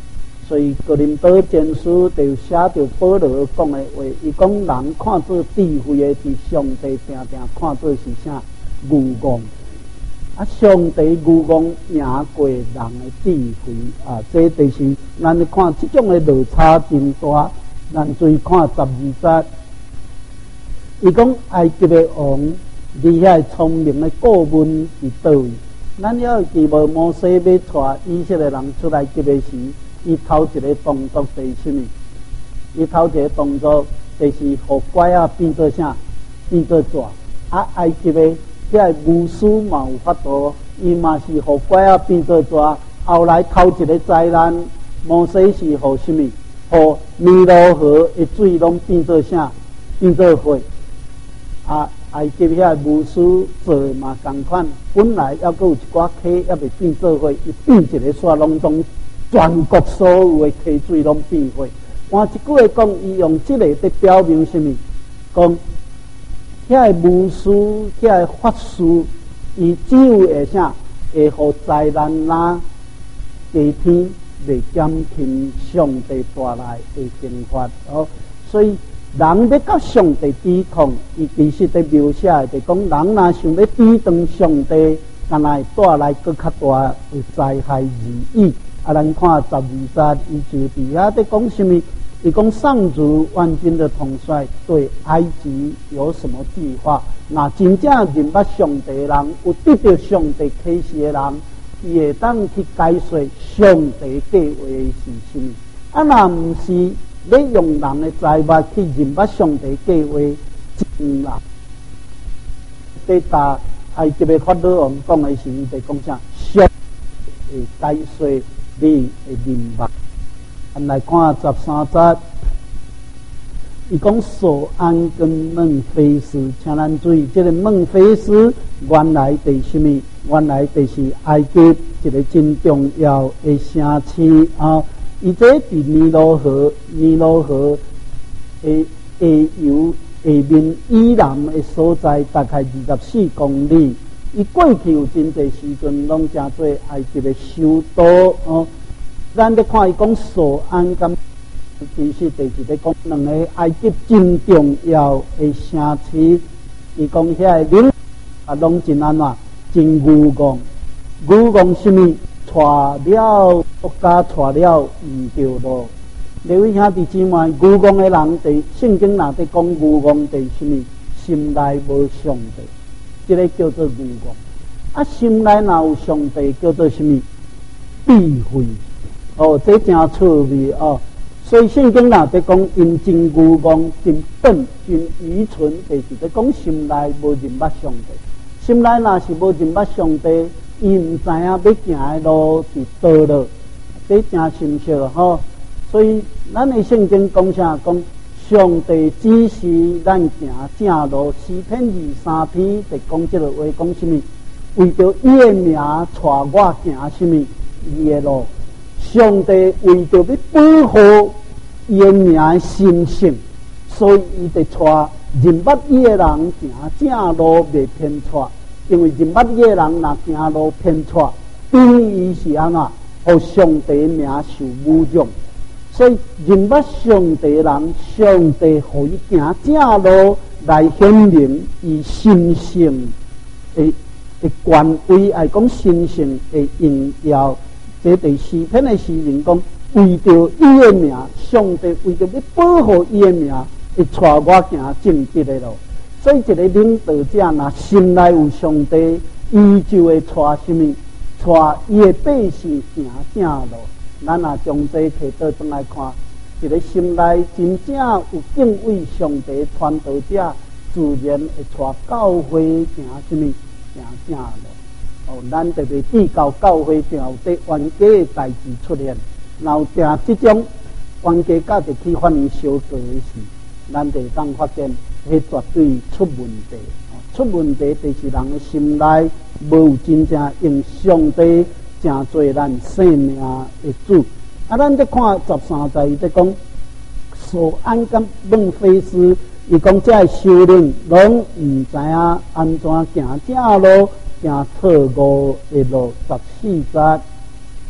所以哥林多前书就写着保罗讲的话，伊讲人看做智慧的，伫上帝定定看做是啥愚妄。啊，上帝愚妄赢过人的智慧啊！这就是咱看这种的落差真大。咱注意看十二节，伊讲埃及的王，厉害聪明的顾问是倒位？咱要记无摩西要带以色列人出来埃及的时，伊头一个动作是啥物？伊头一个动作就是互拐啊变做啥？变做蛇。啊，埃及的遐巫师嘛有法度，伊嘛是互拐啊变做蛇。后来头一个灾难，摩西是互啥物？互尼罗河的水拢变做啥？变做火。啊，埃及遐巫师做嘛同款，本来还阁有一寡溪还未变做火，伊变一个线拢总全国所有的溪水拢变火。换一句话讲，伊用这个在表明什么？讲遐巫师、遐法师，伊只有会啥？会互灾难啦，地天未减轻上帝带来的刑罚哦。所以人要甲上帝抵抗，伊其实在描写的，就讲人若想要抵挡上帝，敢若会带来更较大的灾害而已。啊，咱看十二节，伊就伫遐在讲什么？伊讲上主万军的统帅对埃及有什么计划？那真正认捌上帝的人，有得到上帝启示的人，伊会当去解说上帝计划是什么。啊，若毋是要用人的财物去认捌上帝计划，真啦。在打埃及的法老王讲的是，伊就讲啥？上会解说你的认捌。咱来看十三节，伊讲索安跟孟菲斯，请咱注意，这个孟菲斯原来就是什么？原来就是埃及一个真重要的城市啊！伊这伫尼罗河，尼罗河的下游下面以南的所在，大概二十四公里。伊过去有真侪时阵，拢称做埃及的首都哦。咱咧看伊讲索安跟，其实就是咧讲两个埃及真重要的城市。伊讲遐个人啊，拢真安怎？真愚妄，愚妄什么？带了国家，带了唔对路。各位兄弟姊妹，愚妄的人，伫圣经内底讲愚妄，伫什么？心内无上帝，这个叫做愚妄。啊，心内若有上帝，叫做什么？智慧。哦，这真趣味哦。所以圣经内底讲，因真愚妄、真笨、真愚蠢，就是在讲心内无认捌上帝。心内若是无认捌上帝，伊唔知影要行的路是倒路，这真深刻吼。所以咱的圣经讲啥？讲上帝指示咱行正路。诗篇二三篇就讲这个话，讲什么？为着伊的名，带我行什么？伊的路。上帝为着要保护伊的名的神圣，所以伊就带认捌伊的人行正路，袂偏错。因为认捌伊的人若行路偏错，等于伊是安怎？互上帝名受侮辱。所以认捌上帝的人，上帝互伊行正路来显明伊神圣的的权威，爱讲神圣的荣耀。这对诗篇的诗人讲，为着伊的名，上帝为着要保护伊的名，会带我行正直的路。所以一个领导者，若心内有上帝，伊就会带什么？带伊的百姓行正路。咱若将这摕倒转来看，一个心内真正有敬畏上帝传道者，自然会带教会行什么？行正路。哦，咱特别比较教会定有这冤家的代志出现，然后定这种冤家价值去反映相告的事，咱就当发现，迄绝对出问题。出问题就是人的心内无有真正用上帝正做咱生命的主。啊，咱在看十三节，伊在讲索安跟孟菲斯，伊讲这首领拢唔知影安怎行正路。行错误的路，十四节，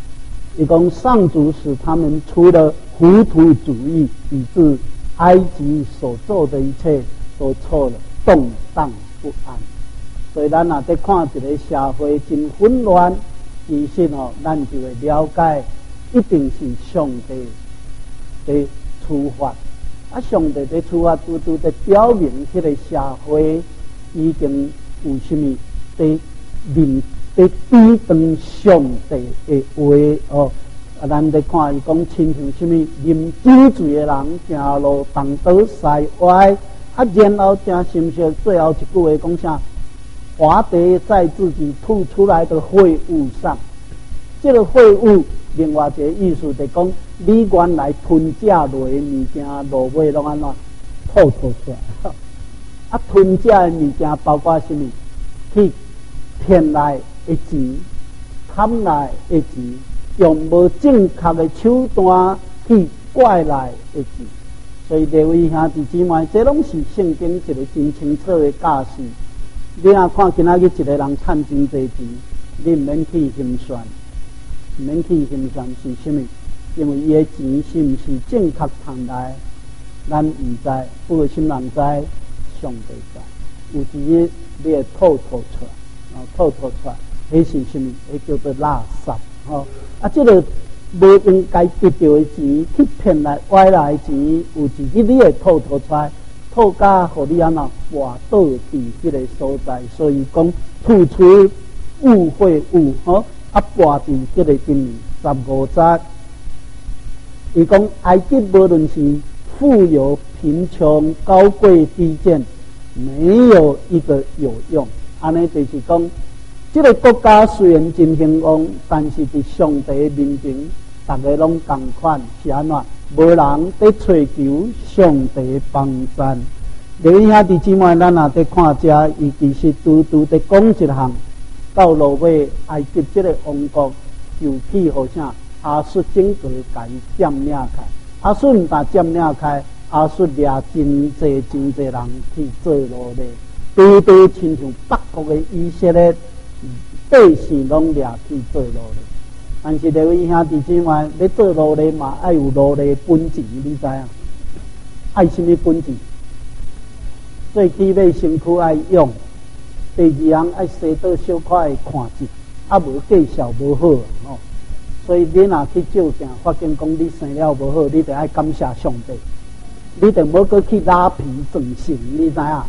伊讲上主使他们除了糊涂主义，以致埃及所做的一切都错了，动荡不安。所以咱若在看一个社会真混乱，其实哦，咱就会了解，一定是上帝的处罚。啊，上帝的处罚拄拄在表明，迄个社会已经有什么在面在抵挡上帝的话哦。啊，咱在看伊讲，亲像什么啉酒醉的人，行路东倒西歪。啊，然后正心说，最后一句话讲啥？滑跌在自己吐出来的秽物上，这个秽物，另外一个意思就是讲，你原来吞食落的物件，落尾拢安怎吐吐出来？啊，吞食的物件包括什么？去骗来的钱，贪来的钱，用无正确的手段去拐来的钱。所以各位兄弟姊妹，这拢是圣经一个真清楚的教示。你若看今仔日一个人趁真济钱，你毋免去心酸，毋免去心酸是什么？因为伊的钱是毋是正确赚来，咱毋知，不过心人知，上帝知。有一日你会吐吐出来，然后吐吐出来，迄是什么？迄叫做垃圾。吼、哦，啊，这个无应该得到的钱，去骗来歪来的钱，有一日你会吐吐出来。吐甲互你安怎活倒伫迄个所在，所以讲吐出污秽物，吼啊活伫迄个顶面十五节。伊讲埃及无论是富有贫穷、高贵低贱，没有一个有用。安尼就是讲，这个国家虽然真兴旺，但是伫上帝面前，大家拢同款是安怎？无人在追求上帝帮赞。各位兄弟姊妹，咱若在看遮，伊其实拄拄在讲一项，到落尾埃及这个王国就去互啥？亚述整个甲伊占领开。亚述毋但占领开，亚述掠真济真济人去做奴隶，拄拄亲像北国的以色列百姓拢掠去做奴隶。但是各位兄弟姊妹，要做奴隶嘛，爱有奴隶本钱，你知影？爱什么本钱？最起码身躯爱用，第二项爱洗到小可的看质，啊无介绍无好哦。所以你若去照镜，发现讲你生了无好，你得爱感谢上帝，你得无搁去拉皮整形，你知影？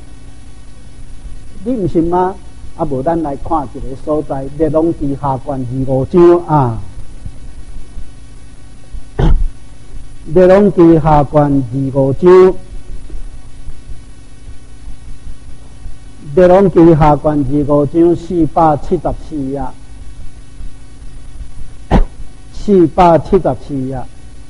你唔信吗？啊，无咱来看一个所在，列王记下卷二五章啊。列王记下卷二五章，列王记下卷二五章四百七十四页，四百七十四页。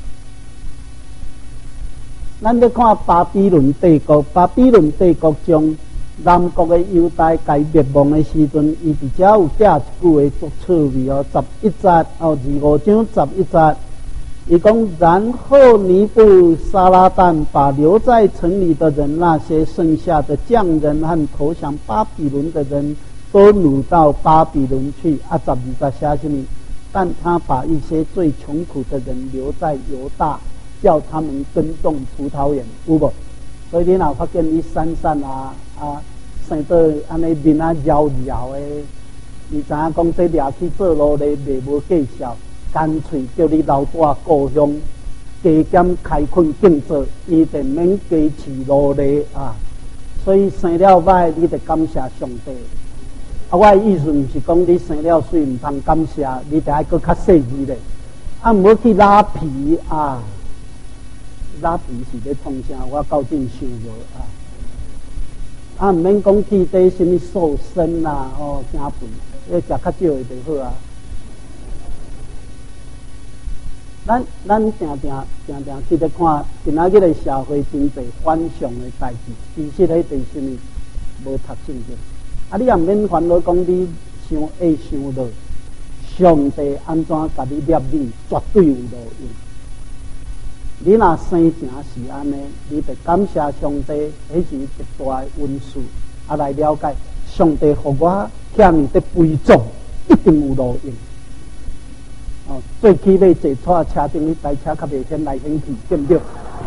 咱要看巴比伦帝国，巴比伦帝国将南国的犹大该灭亡的时阵，伊伫遮有写一句话足趣味哦，十一节哦，二五章十一节，伊讲，然后尼布撒拉旦把留在城里的人，那些剩下的匠人和投降巴比伦的人，都掳到巴比伦去。啊，十二节写什么？但他把一些最穷苦的人留在犹大，叫他们耕种葡萄园，有无？所以你若发现你闪闪啊啊，生到安尼面啊摇摇的，你知影讲这掠去做奴隶袂无计绍，干脆叫你留在故乡，加减开垦建造，伊就免加饲奴隶啊。所以生了歹，你得感谢上帝。啊，我的意思毋是讲你生了水毋通感谢，你得爱搁较细致咧，啊，唔好去拉皮啊。拉皮是咧创啥？我到阵想无啊！啊，毋免讲去底什么瘦身啦，哦，减肥，要食较少的就好啊。咱咱常常常常去咧看，今仔日的社会真侪反常的代志，其实迄对什么无读圣经。啊，你也毋免烦恼讲你想爱想落，上帝安怎甲你捏你，绝对有路用。你若生成是安尼，你得感谢上帝，迄是一大恩赐，啊来了解上帝互我遐尼的悲壮，一定有路用。 哦，最起码坐错车顶，迄台车较袂先来兴去，对不对？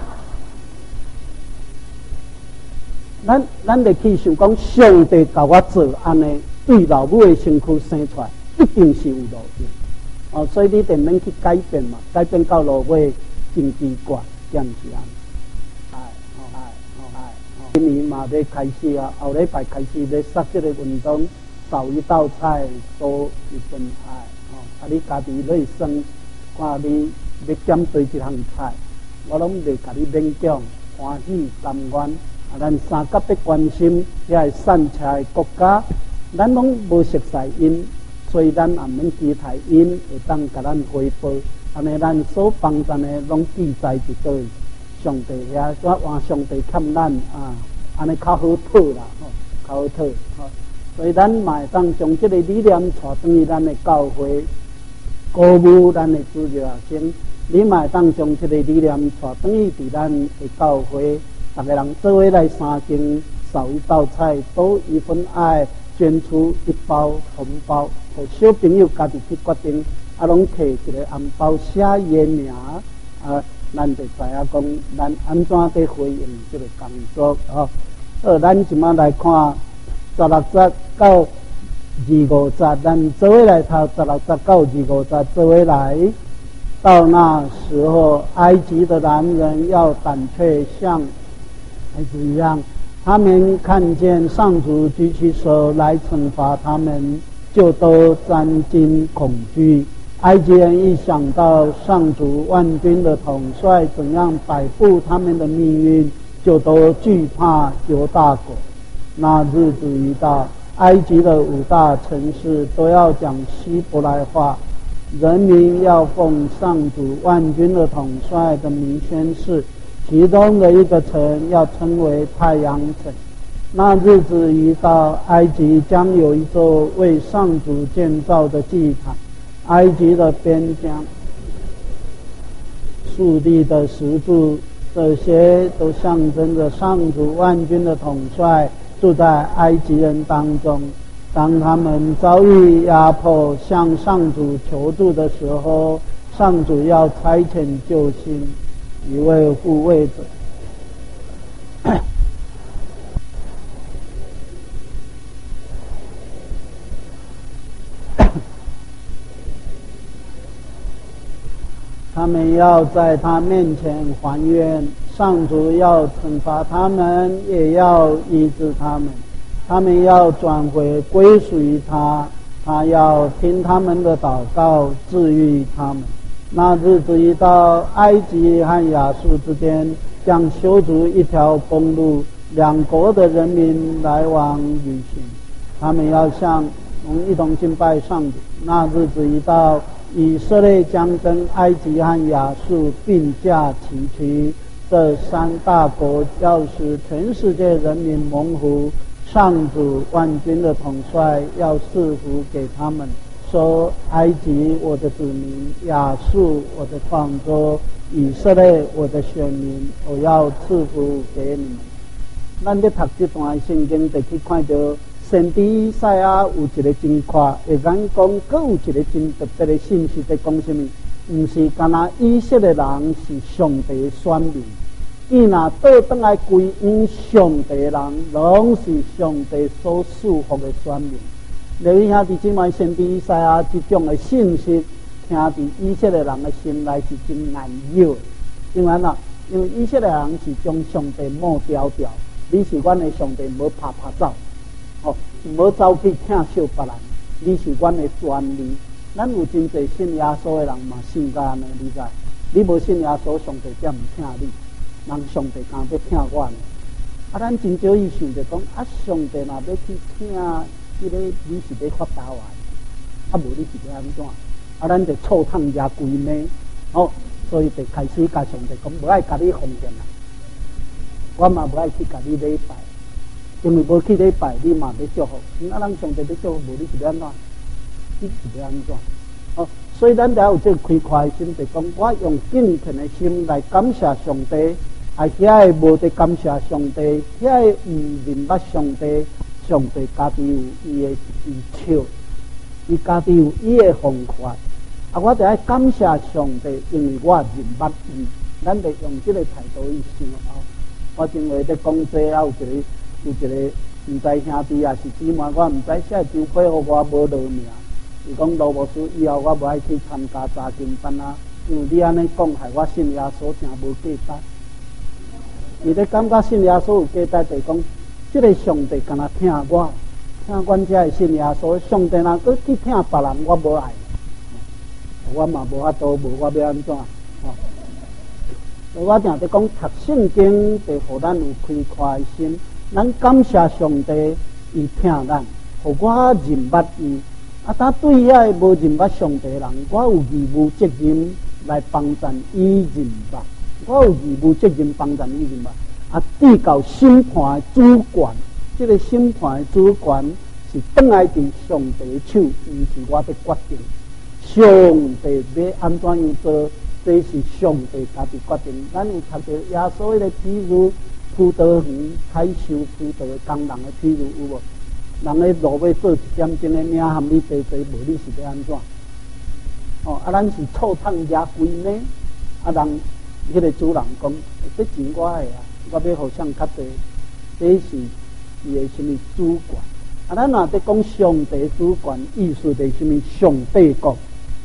咱咱得去想讲，上帝教我做安尼，对老母的身躯生出来，一定是有路径。哦，所以你得免去改变嘛，改变到落尾真奇怪，对毋是啊？哎，哦哎，哦哎，哦，今年嘛要开始啊，后礼拜开始要杀这个运动，少一道菜多一份爱。哦，啊，你家己要算，看你要减对一项菜，我拢袂甲你勉强，欢喜甘愿。啊，咱三甲要关心遐个散车的国家，咱拢无熟悉因。所以咱也免期待因会当甲咱回报，安尼咱所帮助的拢记在一个上帝遐，我换上帝欠咱啊，安尼较好讨啦，吼，较好讨。吼，所以咱嘛会当将这个理念带转于咱的教会，鼓舞咱的主教学生，你嘛会当将这个理念带转于伫咱的教会，逐个人做伙来三更，少一道菜，多一份爱，捐出一包红包。互小朋友家己去决定，啊，拢摕一个红包写伊的名，啊，咱就知影讲，咱安怎伫回应这个工作哦。好，咱即马来看十六节到二五节，咱做伙来读十六节到二五节，做伙来。到那时候，埃及的男人要胆怯，像孩子一样，他们看见上主举起手来惩罚他们。就都战惊恐惧。埃及人一想到上主万军的统帅怎样摆布他们的命运，就都惧怕犹大国。那日子一到，埃及的五大城市都要讲希伯来话，人民要奉上主万军的统帅的名宣誓，其中的一个城要称为太阳城。那日子一到，埃及将有一座为上主建造的祭坛。埃及的边疆、树地的石柱，这些都象征着上主万军的统帅住在埃及人当中。当他们遭遇压迫，向上主求助的时候，上主要差遣救星，一位护卫者。他们要在他面前还愿，上主要惩罚他们，也要医治他们。他们要转回归属于他，他要听他们的祷告，治愈他们。那日子一到，埃及和亚述之间将修筑一条公路，两国的人民来往旅行。他们要向一同敬拜上主。那日子一到，以色列将跟埃及和亚述并驾齐驱，这三大国要使全世界人民蒙福。上主万军的统帅要赐福给他们，说：埃及我的子民，亚述我的创作，以色列我的选民，我要赐福给你们。咱咧读这段圣经，就去看到先知以赛亚有一个真快，会讲讲，搁有一个真特别的信息在讲什么？不是干那以色列人是上帝选民，伊若倒转来归因上帝人，拢是上帝所赐福的选民。所以兄弟姊妹，先知以赛亚这种的信息，听伫以色列人的心内是真难扰的。因为呐，因为以色列人是将上帝抹掉掉，你是阮的上帝，无拍拍走。哦，无走去疼惜别人，你是阮的专利。咱有真侪信耶稣的人嘛，信甲安尼，你知？你无信耶稣，上帝才毋疼你，人上帝敢要疼我呢？啊，咱真少伊想着讲，啊，上帝若要去疼迄个，你是要发达话，啊，无你是要安怎？啊，咱就臭烫加规暝，哦，所以就开始甲上帝讲，无爱甲你奉献啦，我嘛无爱去甲你礼拜。因为无去礼拜，你嘛要祝福。啊，咱上帝要祝福，无你是要安怎？你是要安怎？哦，所以咱得有这个开阔的心，就讲我用敬虔的心来感谢上帝，啊，遐个无得感谢上帝，遐个唔明白上帝，上帝家己有伊的技巧，伊家己有伊的方法， 啊，我得爱感谢上帝，因为我认捌伊。咱得用这个态度去想啊。我认为在讲这啊，有一个有一个唔知兄弟啊是姊妹，我唔知写张配互我无落名。伊讲罗牧师以后我无爱去参加查经班啊，因为你安尼讲害我信耶稣真无价值。伊咧感觉信耶稣有价值，就是讲，即个上帝敢若听我，听阮遮的信耶稣，上帝若搁去听别人，我无爱，我嘛无法度，无我要安怎？哦，我定在讲读圣经，得互咱有开阔的心，咱感谢上帝，伊听咱，互我认捌伊。啊，他对遐无认捌上帝的人，我有义务责任来帮衬伊认捌。我有义务责任帮衬伊认捌。啊，至到审判的主权，这个审判的主权是转来伫上帝手，毋是我的决定。上帝要安怎样做，这是上帝家己决定。咱有读到耶稣的譬如，葡萄园采收葡萄的工人的譬如有无？人咧落尾做一点钟的命，含你多多，无你是要安怎？哦，啊，咱是臭烫牙龟呢？啊，人迄个主人讲，这钱我的啊，我要互上较济，这是伊的什么主权？啊，咱若在讲上帝主权，意思就是什么？上帝国。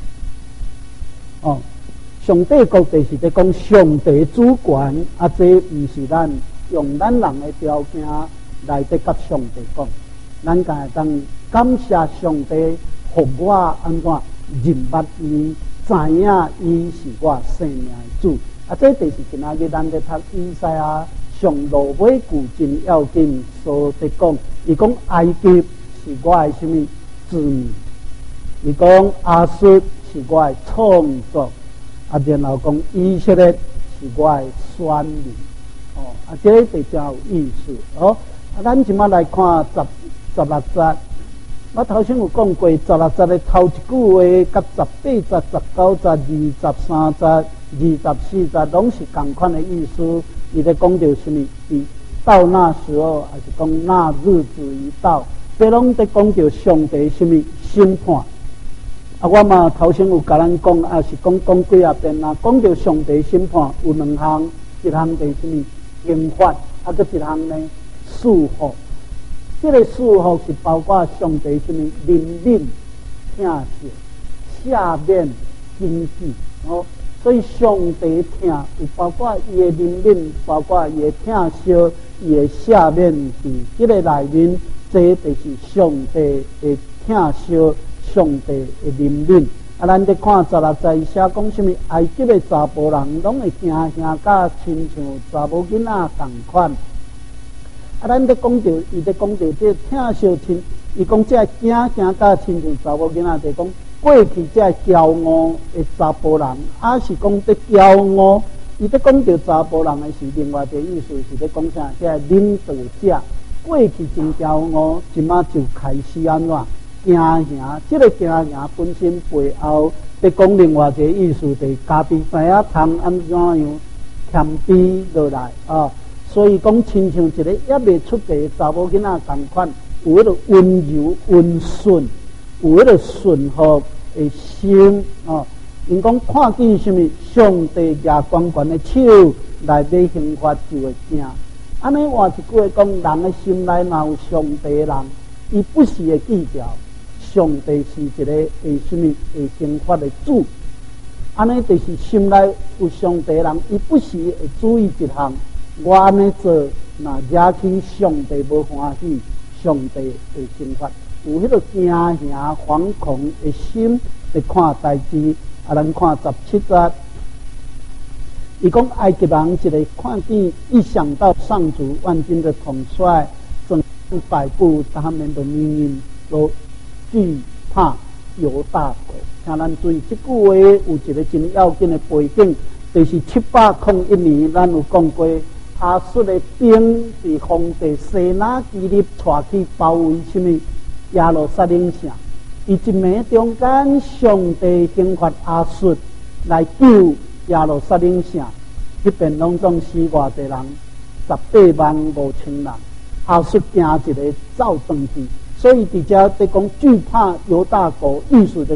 哦，上帝国就是在讲上帝主权，啊，这毋是咱用咱人的条件来得甲上帝讲。咱家会当感谢上帝，互我安怎认捌伊，知影伊是我生命的主。啊，这就是今仔日咱咧读以赛亚上落尾句真要紧，所在讲，伊讲埃及是我的什么子民，伊讲亚述是我的创作，啊，然后讲以色列是我的选民。哦，啊，这就真有意思哦。啊，咱即马来看十。十六节，我头先有讲过，十六节的头一句话，甲十八节、十九节、二十三节、二十四节，拢是同款的意思。伊在讲到什么？伊到那时候，还是讲那日子一到，这拢在讲到上帝什么审判。啊，我嘛头先有甲咱讲，啊是讲讲几啊遍啊，讲到上帝审判有两项，一项就是什么刑罚，啊，搁一项呢束缚。这个束缚是包括上帝什么怜悯、听赦、赦免、经济哦，所以上帝听有包括伊的怜悯，包括伊的听赦、伊的赦免是这个内面，这就是上帝的听赦、上帝的怜悯。啊，咱在看十六节写讲什么？埃及的查甫人拢会惊吓，甲亲像查某囡仔同款。啊，咱在讲到，伊在讲到这听小亲，伊讲这惊惊甲亲像查某囡仔，就讲过去这骄傲的查甫人，啊是讲在骄傲，伊在讲到查甫人的是另外一个意思，是在讲啥？这领导者过去真骄傲，即马就开始安怎惊吓？这个惊吓本身背后在讲另外一个意思，就是家己知影通安怎样谦卑落来啊。所以讲，亲像一个还未出世的查某囡仔同款，有迄个温柔、温顺，有迄个顺服的心哦。因讲看见什么上帝牙光光的手来要刑罚，就会惊。安尼换一句话讲，人的心内若有上帝的人，伊不时会记着上帝是一个会什么会刑罚的主。安尼就是心内有上帝的人，伊不时会注意一项。我安尼做，若惹起上帝无欢喜，上帝会惩罚。有迄个惊吓、惶恐的心来看代志。啊，咱看十七节，伊讲埃及人一个看见，一想到上主万军的统帅，整摆布他们的命运，都惧怕犹大国。请咱注意，这句话有一个真要紧的背景，就是七百零一年，咱有讲过。亚述的兵是皇帝西拿基立带去包围什么耶路撒冷城，伊一暝中间，上帝刑罚亚述来救耶路撒冷城，迄边拢总死偌济人，十八万五千人。亚述惊一个走转去，所以伫遮在讲惧怕犹大国，意思就讲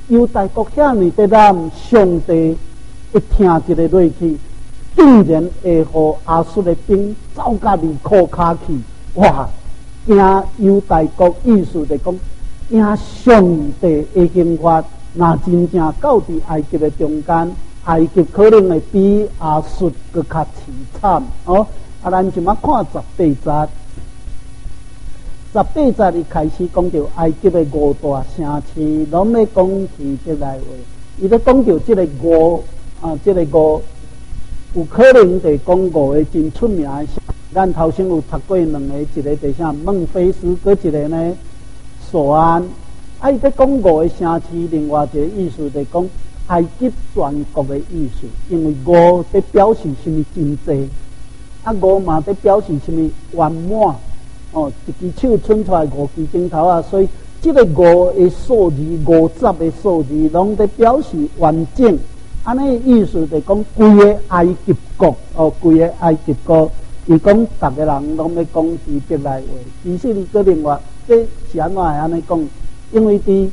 犹大国遐尼的人，上帝一听一个落去，竟然会互亚述的兵走甲离库卡去，哇！惊犹大国意思就讲，惊上帝的刑罚，那真正到伫埃及的中间，埃及可能会比亚述更较凄惨哦。啊，咱即马看十八节。十八节伊开始讲到埃及的五大城市，拢咧讲起即来话。伊咧讲到即个五啊，即、这个五有可能就讲五个真出名的。咱头先有读过两个，一个就啥孟菲斯，搁一个呢索安。啊，伊咧讲五个城市，另外一个意思就讲埃及全国的意思，因为五在表示什么真济，啊五嘛在表示什么圆满。哦，一支手伸出来五支镜头啊，所以这个五的数字、五十的数字，拢在表示完整。安尼意思就讲，规个埃及国哦，规个埃及国，伊讲逐个人拢要讲希伯来话。其实你个另外，这是安怎会安尼讲？因为伫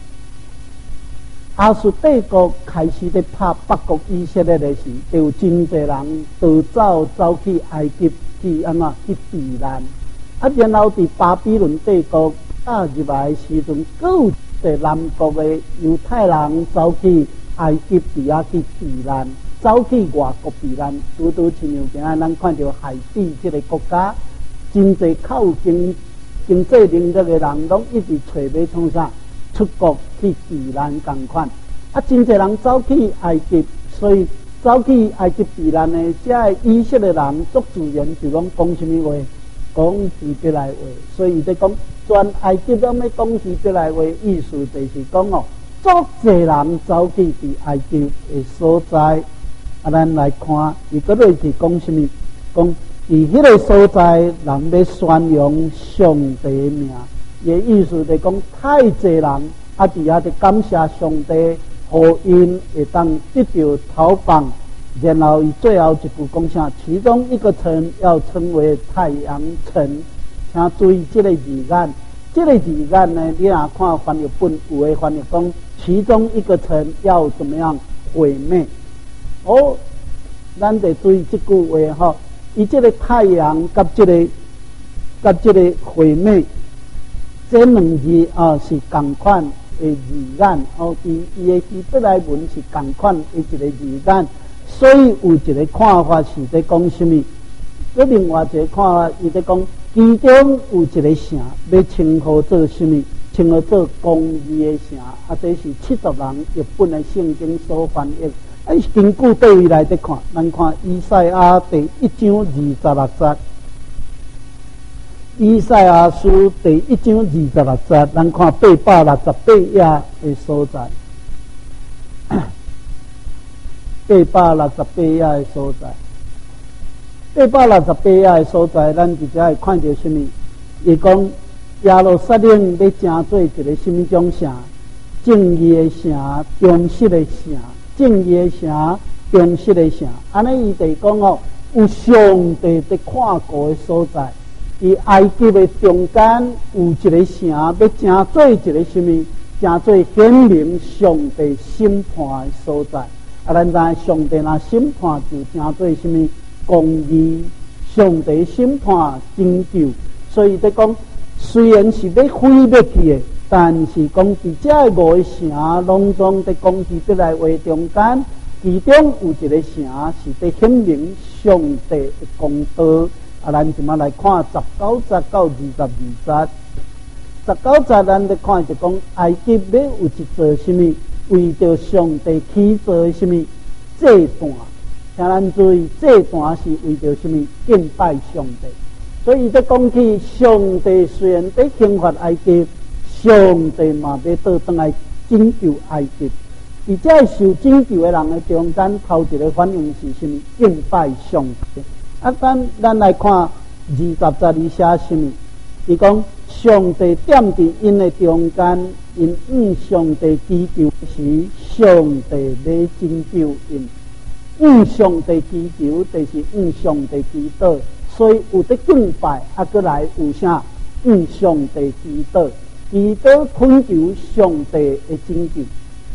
亚述帝国开始在拍北国以色列的时，就有真侪人逃走走去埃及去安怎去避难。啊，然后伫巴比伦帝国打入来的时阵，阁有伫南国的犹太人走去埃及地啊去避难，走去外国避难，拄拄亲像今仔咱看到海地这个国家，真侪靠经经济能力的人，拢一直找要创啥出国去避难共款。啊，真侪人走去埃及，所以走去埃及避难的，这以色列人足自然就拢讲什么话？讲希伯来话，所以在讲全埃及拢要讲希伯来话，意思就是讲哦，足侪人走去伫埃及的所在。啊，咱来看，伊个落去讲什么？讲伫迄个所在，人要宣扬上帝的名，也意思就讲太侪人啊，伫遐就感谢上帝，互因会当得到头棒。然后以最后一句讲啥？其中一个城要称为太阳城，请注意这个字眼。这个字眼呢，你若看翻译本，有的翻译讲其中一个城要怎么样毁灭？哦，咱得注意这句话哈。伊这个太阳甲这个甲这个毁灭，这两字啊是同款的字眼哦。伊伊的希伯来文是同款的一个字眼。所以有一个看法是在讲什么？有另外一个看法，伊在讲其中有一个城要称呼做什么？称呼做公义的城。啊，这是七十人日本的圣经所翻译。啊，根据对位来在看，咱看以赛亚第一章二十六节。以赛亚书第一章二十六节，咱看八百六十八页的所在。八百六十八页的所在，八百六十八页的所在，咱直接会看到什么？伊讲耶路撒冷要成做一个什么种城？正义的城，忠实的城，正义的城，忠实的城。安尼伊就讲哦，有上帝在看顾的所在。伊埃及的中间有一个城，要成做一个什么？成做显明上帝审判的所在。啊，咱知上帝若审判就成做什么公义？上帝审判拯救，所以在讲虽然是要毁灭去的，但是讲伫这五个城拢总在讲起得来话中间，其中有一个城是在显明上帝的公道。啊，咱即马来看十九节到二十二节。十九节咱来看就讲埃及要有一座什么？为着上帝起做什么祭坛，请咱注意，祭坛是为着什么敬拜上帝。所以在讲起上帝虽然在刑罚埃及，上帝嘛要倒转来拯救埃及。而这受拯救的人的中间，头一个反应是什么？敬拜上帝。啊，咱咱来看二十节里写什么？伊讲上帝踮伫因的中间，因向上帝祈求时，上帝要拯救因。向上帝祈求，就是向上帝祈祷，所以有得敬拜，啊，过来有啥？向上帝祈祷，祈祷恳求上帝的拯救。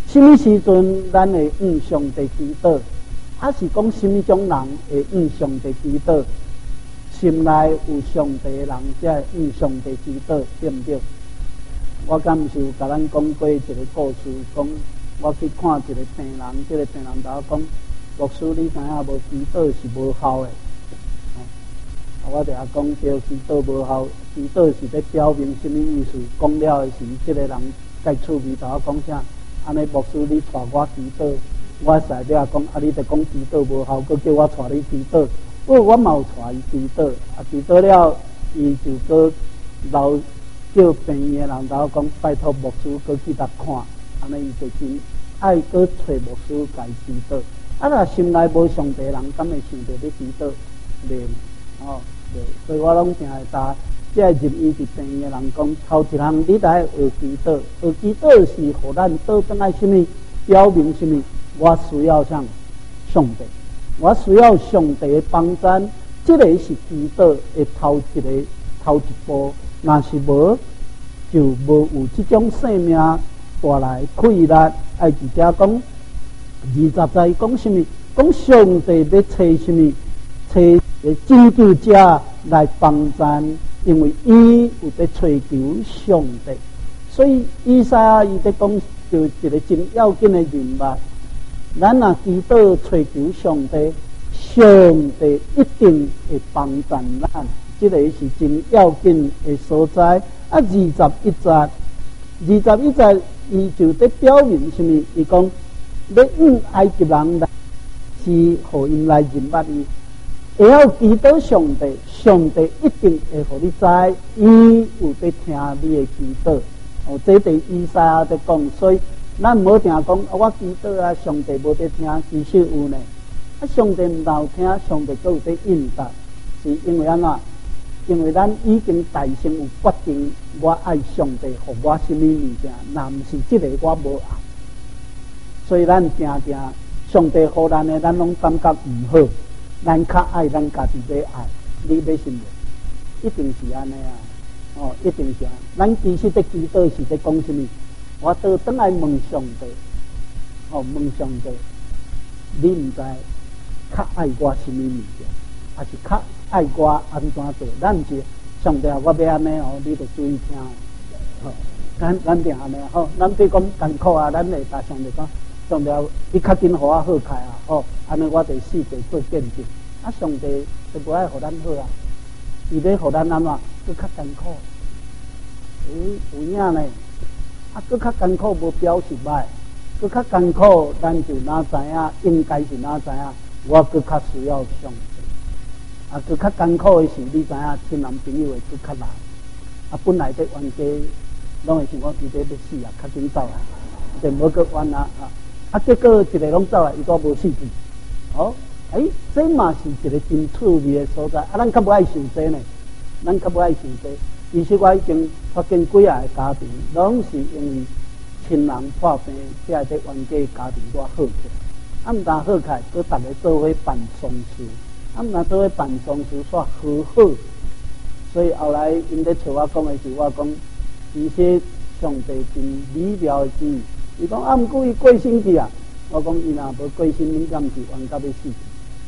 什么时阵咱会向上帝祈祷？还是讲什么种人会向上帝祈祷？心内有上帝的人才会向上帝祈祷，对不对？我敢毋是有甲咱讲过一个故事，讲我去看一个病人，这个病人甲我讲，牧师你知影无？祈祷是无效的。我就讲对，祈祷无效，祈祷是在表明什么意思？讲了的是这个人该趣味，甲我讲啥？安尼牧师你带我祈祷，我使了讲啊，你着讲祈祷无效，佮叫我带你祈祷。哦，我嘛有带伊祈祷，啊祈祷了，伊就佮老叫病院的人甲我讲，拜托牧师佮去甲看，安尼伊就真爱佮找牧师甲伊祈祷。啊，若心内无上帝人，敢会想着要祈祷？袂哦。所以我拢定会答，即个入院伫病院的人讲，头一项你得学祈祷，学祈祷是互咱倒转来什么？表明什么？我需要向上帝，我需要上帝的帮助。这个是祈祷的头一个头一步，若是无，就无有这种生命带来快乐。爱直接讲，二十在讲什么？讲上帝要找什么？找拯救者来帮助，因为伊有在追求上帝，所以以赛亚伊在讲就一个真要紧的人物。咱若祈祷追求上帝，上帝一定会帮助咱，这个是真要紧的所在。啊，二十一节，二十一节，伊就在表明什么？伊讲要用埃及人来，是互因来认捌伊。会晓祈祷上帝，上帝一定会互你知，伊有在听你的祈祷。哦，这对以赛亚在讲，所以咱唔好定讲啊，我祈祷啊，上帝无在听，其实有呢。啊，上帝唔有听，上帝都有在应答，是因为安怎？因为咱已经大心有决定，我爱上帝，互我什么物件，若唔是这个我无爱，所以咱常常上帝互咱的，咱拢感觉唔好。咱较爱咱家己要爱，你要信无？一定是安尼啊！哦，一定是啊！咱其实在祈祷是在讲什么？我倒转来问上帝，哦，问上帝，你唔知较爱我什么物件，还是较爱我安怎做？咱唔是上帝啊！我要安尼哦，你着注意听哦。哦，咱咱定安尼吼，咱对讲艰苦啊，咱会甲上帝讲。上帝，你较紧互我好开啊！吼，安尼我伫世界做见证。啊，上帝就不爱互咱好啊，伊要互咱安怎？佫较艰苦。诶，有影呢？啊，佫较艰苦无表示歹，佫较艰苦，咱就哪知影？应该是哪知影？我佫较需要上帝。啊，佫较艰苦的是，你知影？亲男朋友会佫较难。啊，本来伫冤家，拢会想讲伊这要死啊，较紧走啊，就无佫冤啊啊！啊，结果一个拢走来，伊都无死去。哦，哎，这嘛是一个真趣味的所在。啊，咱较不爱想这呢，咱较不爱想这。其实我已经发现几啊个家庭，拢是因为亲人破病，才会伫冤家家庭多好起来。啊，毋但好起来，佮大家做伙办丧事，啊，毋但做伙办丧事煞和好。所以后来因咧找我讲的是，我讲其实上帝真美妙的旨意。伊讲啊，毋过伊过身去啊！我讲伊若无过身，恁敢毋是冤到要死去？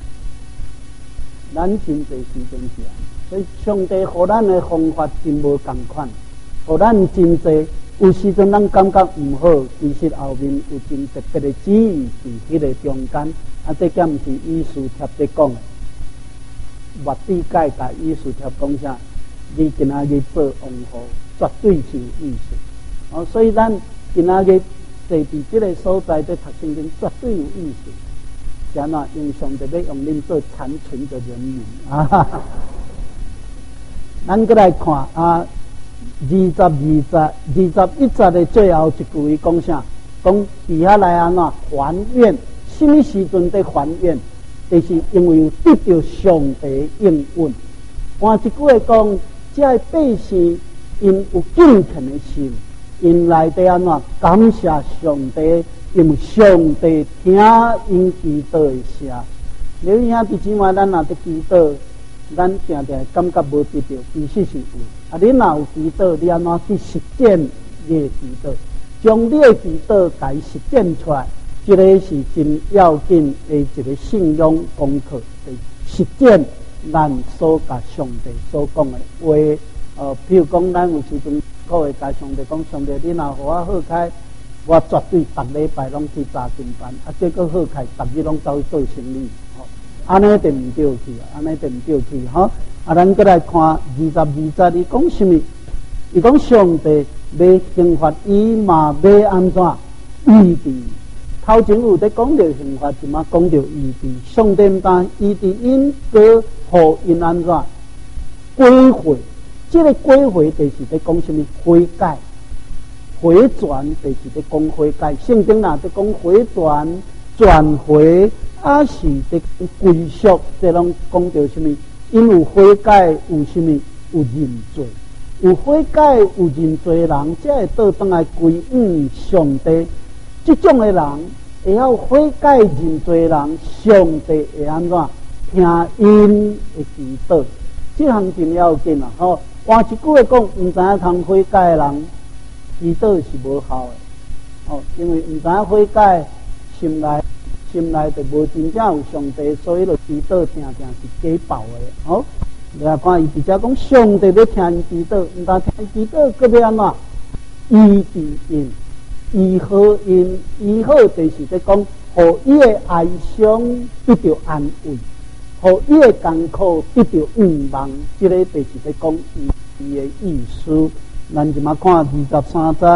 咱真侪时阵是啊，所以上帝互咱的方法真无共款，互咱真侪。有时阵咱感觉毋好，其实后面有真特别的旨意伫迄个中间。啊，这敢毋是以斯帖在讲的？末底改甲以斯帖讲啥？你今仔日做王后，绝对是有意思。哦，所以咱今仔日。在伫这个所在在读圣经，绝对有意思。是安怎？因为上帝要用恁做残存的人民啊！哈哈咱过来看啊，二十二节、二十一节的最后一句讲啥？讲底下来安怎还愿？什么时阵在还愿？就是因为有得到上帝应允。换一句话讲，这个百姓因有敬虔的心。因内底安怎感谢上帝，因为上帝听因祈祷的声。你兄弟姊妹，咱若伫祈祷，咱常常感觉无得到，其实是有。啊，你若有祈祷，你安怎去实践你的祈祷？ 将你的祈祷给实践出来，这个是真要紧的一个信仰功课的实践。咱所甲上帝所讲的话，呃，譬如讲，咱有时阵可会甲上帝讲，上帝，你若互我好开，我绝对逐礼拜拢去查经班，啊，结果好开，逐日拢走去做生意，吼、哦，安尼就唔对去啊，安尼就唔对去，吼、哦。啊，咱再来看二十二节，伊讲什么？伊讲上帝要刑罚伊嘛，要安怎医治？头前有在讲到刑罚，即马讲到医治。上帝唔但医治因，个互因安怎归回？这个归回就是在讲什么？悔改、回转，就是在讲悔改。圣经哪在讲回转、转回，啊是在归属，这拢讲到什么？因有悔改，有什么？有认罪。有悔改有认罪的人，才会倒转来归应上帝。这种的人，会晓悔改认罪的人，上帝会安怎听因的祈祷？这项真要紧啦！吼、哦，换一句话讲，唔知影通悔改的人，祈祷是无效的。哦，因为唔知影悔改，心内心内就无真正有上帝，所以就祈祷定定是假报的。哦。来看伊直接讲，上帝要听伊祈祷，毋但听伊祈祷，搁要安怎医治因，医好因，医好就是在讲，互伊的哀伤得到安慰，互伊的艰苦得到愿望，这个就是在讲伊伊的意思。咱就嘛看二十三节，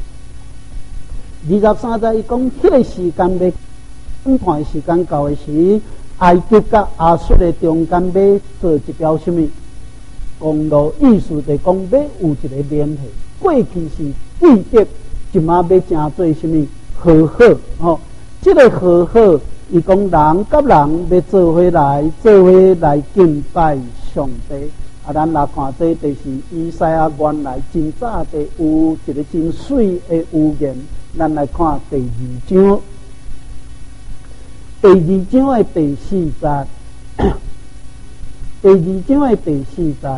二十三节伊讲，迄个时间要审判的时间到的时。埃及甲亚述的中间要做一条什么公路？意思就是讲要有一个联系。过去是记得，即马要成做什么和好？哦，这个和好，伊讲人甲人要做伙来，做伙来敬拜上帝。啊，咱来看这就是以赛亚原来真早的有一个真水的预言。咱来看第二章。第二章的第四节，第二章的第四节，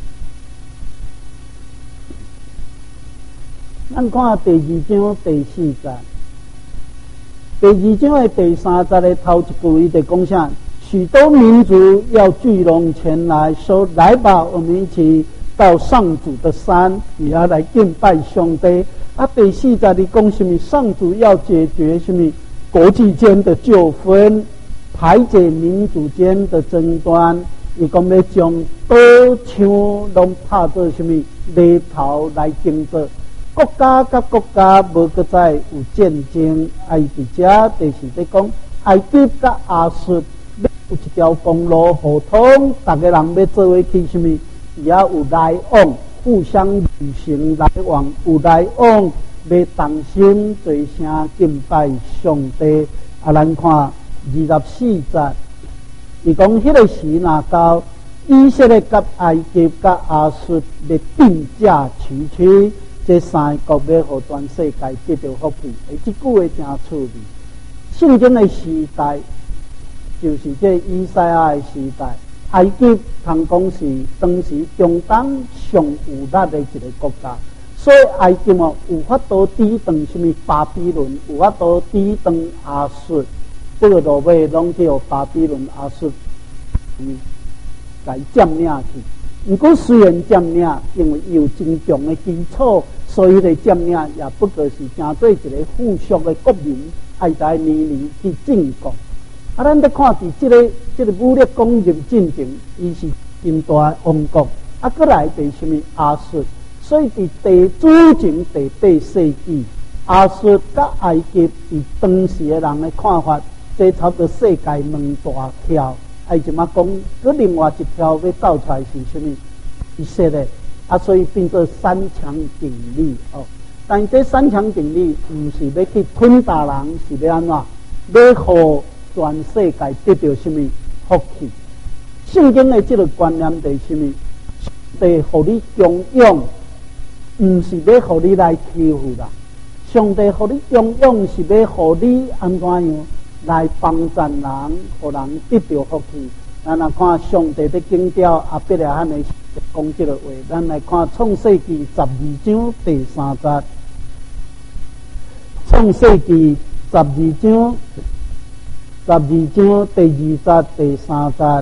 咱看第二章第四节，第二章的第三节的头一句，伊就讲啥？许多民族要聚拢前来，说：“来吧，我们一起到上主的山，也要来敬拜上帝。”啊，第四节你讲什么？上主要解决什么？国际间的纠纷，排解民族间的争端，伊讲要将刀枪拢拍做什么犁头来经做，国家甲国家无搁再有战争。啊，伊伫遮就是在讲埃及甲亚述要有一条公路互通，逐个人要做伙去什么，也有来往，互相旅行来往，有来往。要同心做声敬拜上帝。啊，咱看二十四节，伊讲迄个时若到，以色列甲埃及甲亚述要并驾齐驱，这三个国要互全世界得到福气。诶，即句话真趣味。圣经的时代就是这以赛亚的时代，埃及通讲是当时中东上有力的一个国家。所以埃及嘛，有法度抵挡什么巴比伦，有法度抵挡亚述，这个落尾拢叫巴比伦、亚述，嗯，来占领去。不过虽然占领，因为有真强的基础，所以来占领也不过是成做一个附属的国民，爱在年年去进攻。啊，咱在看伫这个这个武力攻入进程，伊是真大的王国。啊，过来第什么亚述？所以伫第主前第八世纪，亚述甲埃及伫当时的人的看法，这差不多世界两大条。哎，就嘛讲，佮另外一条要走出来是什么？以色列啊，所以变做三强鼎立哦。但这三强鼎立，唔是要去吞大人，是要安怎？要互全世界得到什么福气？圣经的这个观念是什么？得互你供养。唔是要互你来欺负啦，上帝互你供养是要互你安怎样来帮助人，互人得到福气。咱来看上帝的经调阿伯拉罕的讲这个话，咱来看创世纪十二章第三节。 创世纪十二章，十二章第二节、第三节。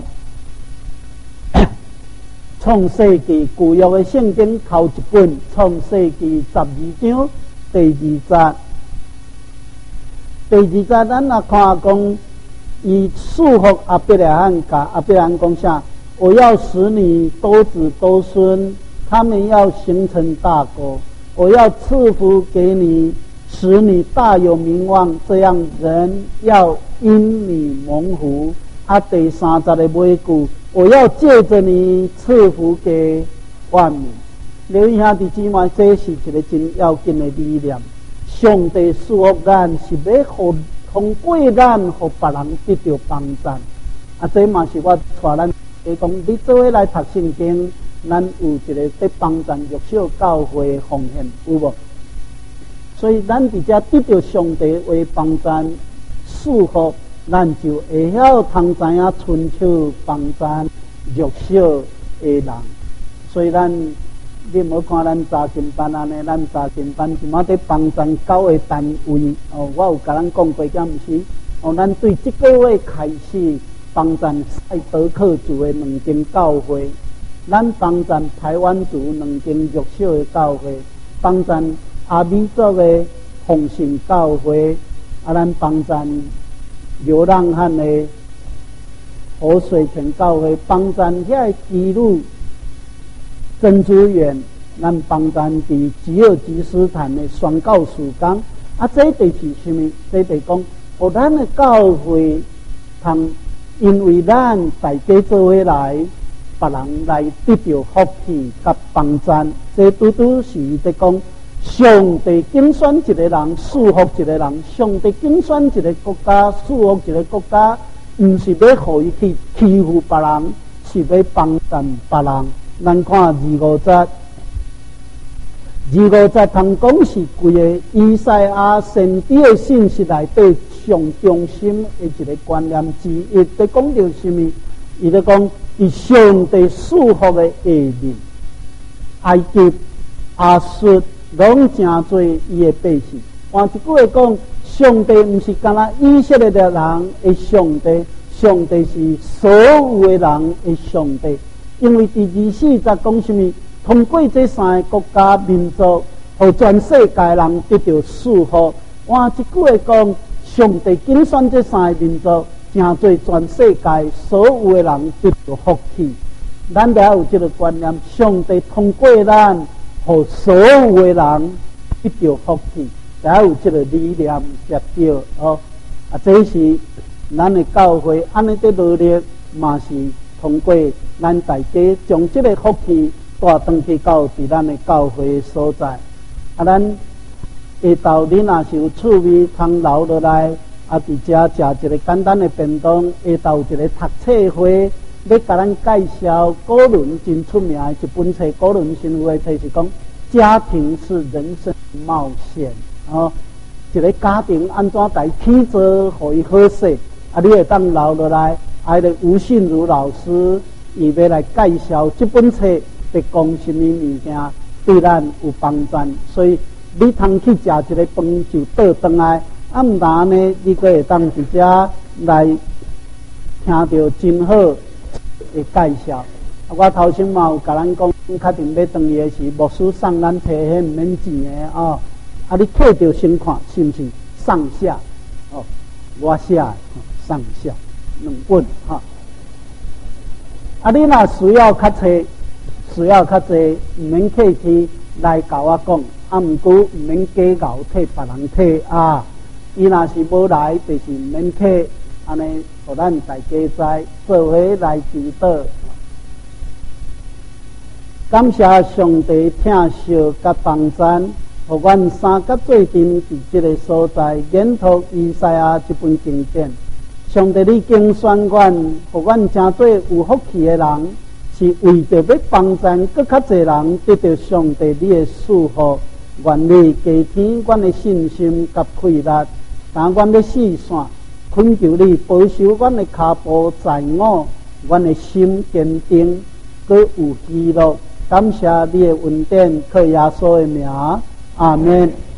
创世纪旧约的圣经头一本，创世纪十二章第二节。第二节咱若看讲，伊祝福亚伯拉罕，甲亚伯拉罕讲啥？我要使你多子多孙，他们要形成大国。我要赐福给你，使你大有名望，这样人要因你蒙福。啊，第三节的尾句，我要借着你赐福给万民。留意兄弟姊妹，这是一个真要紧的理念。上帝赐福咱，是要互通过咱，互别人得到帮赞。啊，这嘛是我带咱来讲，你做伙来读圣经，咱有一个在帮赞弱小教会的奉献，有无？所以咱伫遮得到上帝为帮赞赐福。咱就会晓通知影伸手帮赞弱小的人，所以咱你无看咱查经班安尼，咱查经班即马伫帮赞教会单位哦，我有甲咱讲过，敢毋是？哦，咱对即个月开始帮赞赛德克族的两间教会，咱帮赞台湾族两间弱小的教会，帮赞阿美族的奉信教会，啊，咱帮赞流浪汉的活水泉教会，帮赞遐基路珍珠园，咱帮赞伫吉尔吉斯坦的宣教事工。啊，这就是什么？这就是讲，互咱的教会通因为咱大家做伙来，别人来得到福气甲帮赞。这拄拄是在讲。上帝拣选一个人，祝福一个人。上帝拣选一个国家，祝福一个国家，毋是要互伊去欺负别人，是要帮赞别人。咱看二五节，二五节通讲是规个以赛亚先知的信息内底上中心的一个观念之一。在讲到什么？伊在讲，伊上帝祝福的下面，埃及、亚述。拢真侪伊的百姓，换一句话讲，上帝毋是干那以色列的人的上帝，上帝是所有的人的上帝。因为第二四节讲什么？通过这三个国家民族，互全世界人得到祝福。换一句话讲，上帝拣选这三个民族，真侪全世界所有的人得到福气。咱了有这个观念，上帝通过咱。互所有的人得到福气，才有这个理念接到哦。啊，这是咱的教会安尼在努力，嘛是通过咱大家将这个福气带转去到伫咱的教会所在。啊，咱下昼你若是有趣味通留落来，啊，伫遮食一个简单的便当，下昼一个读册会。要甲咱介绍古伦真出名的一本册，古伦神父的册是讲家庭是人生冒险哦，一个家庭安怎来起做，互伊好势啊？你会当留落来，啊，个吴信如老师伊要来介绍这本册，在讲什么物件对咱有帮助，所以你通去食一个饭就倒转来，啊，毋然呢，你阁会当伫遮来听到真好的介绍，啊，我头先嘛有甲咱讲，确定要转去的是牧师送咱摕迄毋免钱的哦，啊，你摕着先看是毋是上下哦，我写的上下两本哈，啊，你若需要较济，需要较济，毋免客气来甲我讲，啊，毋过毋免假熬替别人替啊，伊若是无来，就是毋免替，安尼。互咱大家知，做伙来祈祷。感谢上帝听惜甲帮赞，互阮三甲做阵伫即个所在研读以赛亚这本经典。上帝你经选阮，互阮真做有福气的人，是为着要帮赞更较侪人得到上帝你的祝福。愿你加添阮的信心甲气力，当阮要四散。恳求你保守阮的脚步在我，阮的心坚定，搁有喜乐。感谢你的恩典，靠耶稣的名，阿门。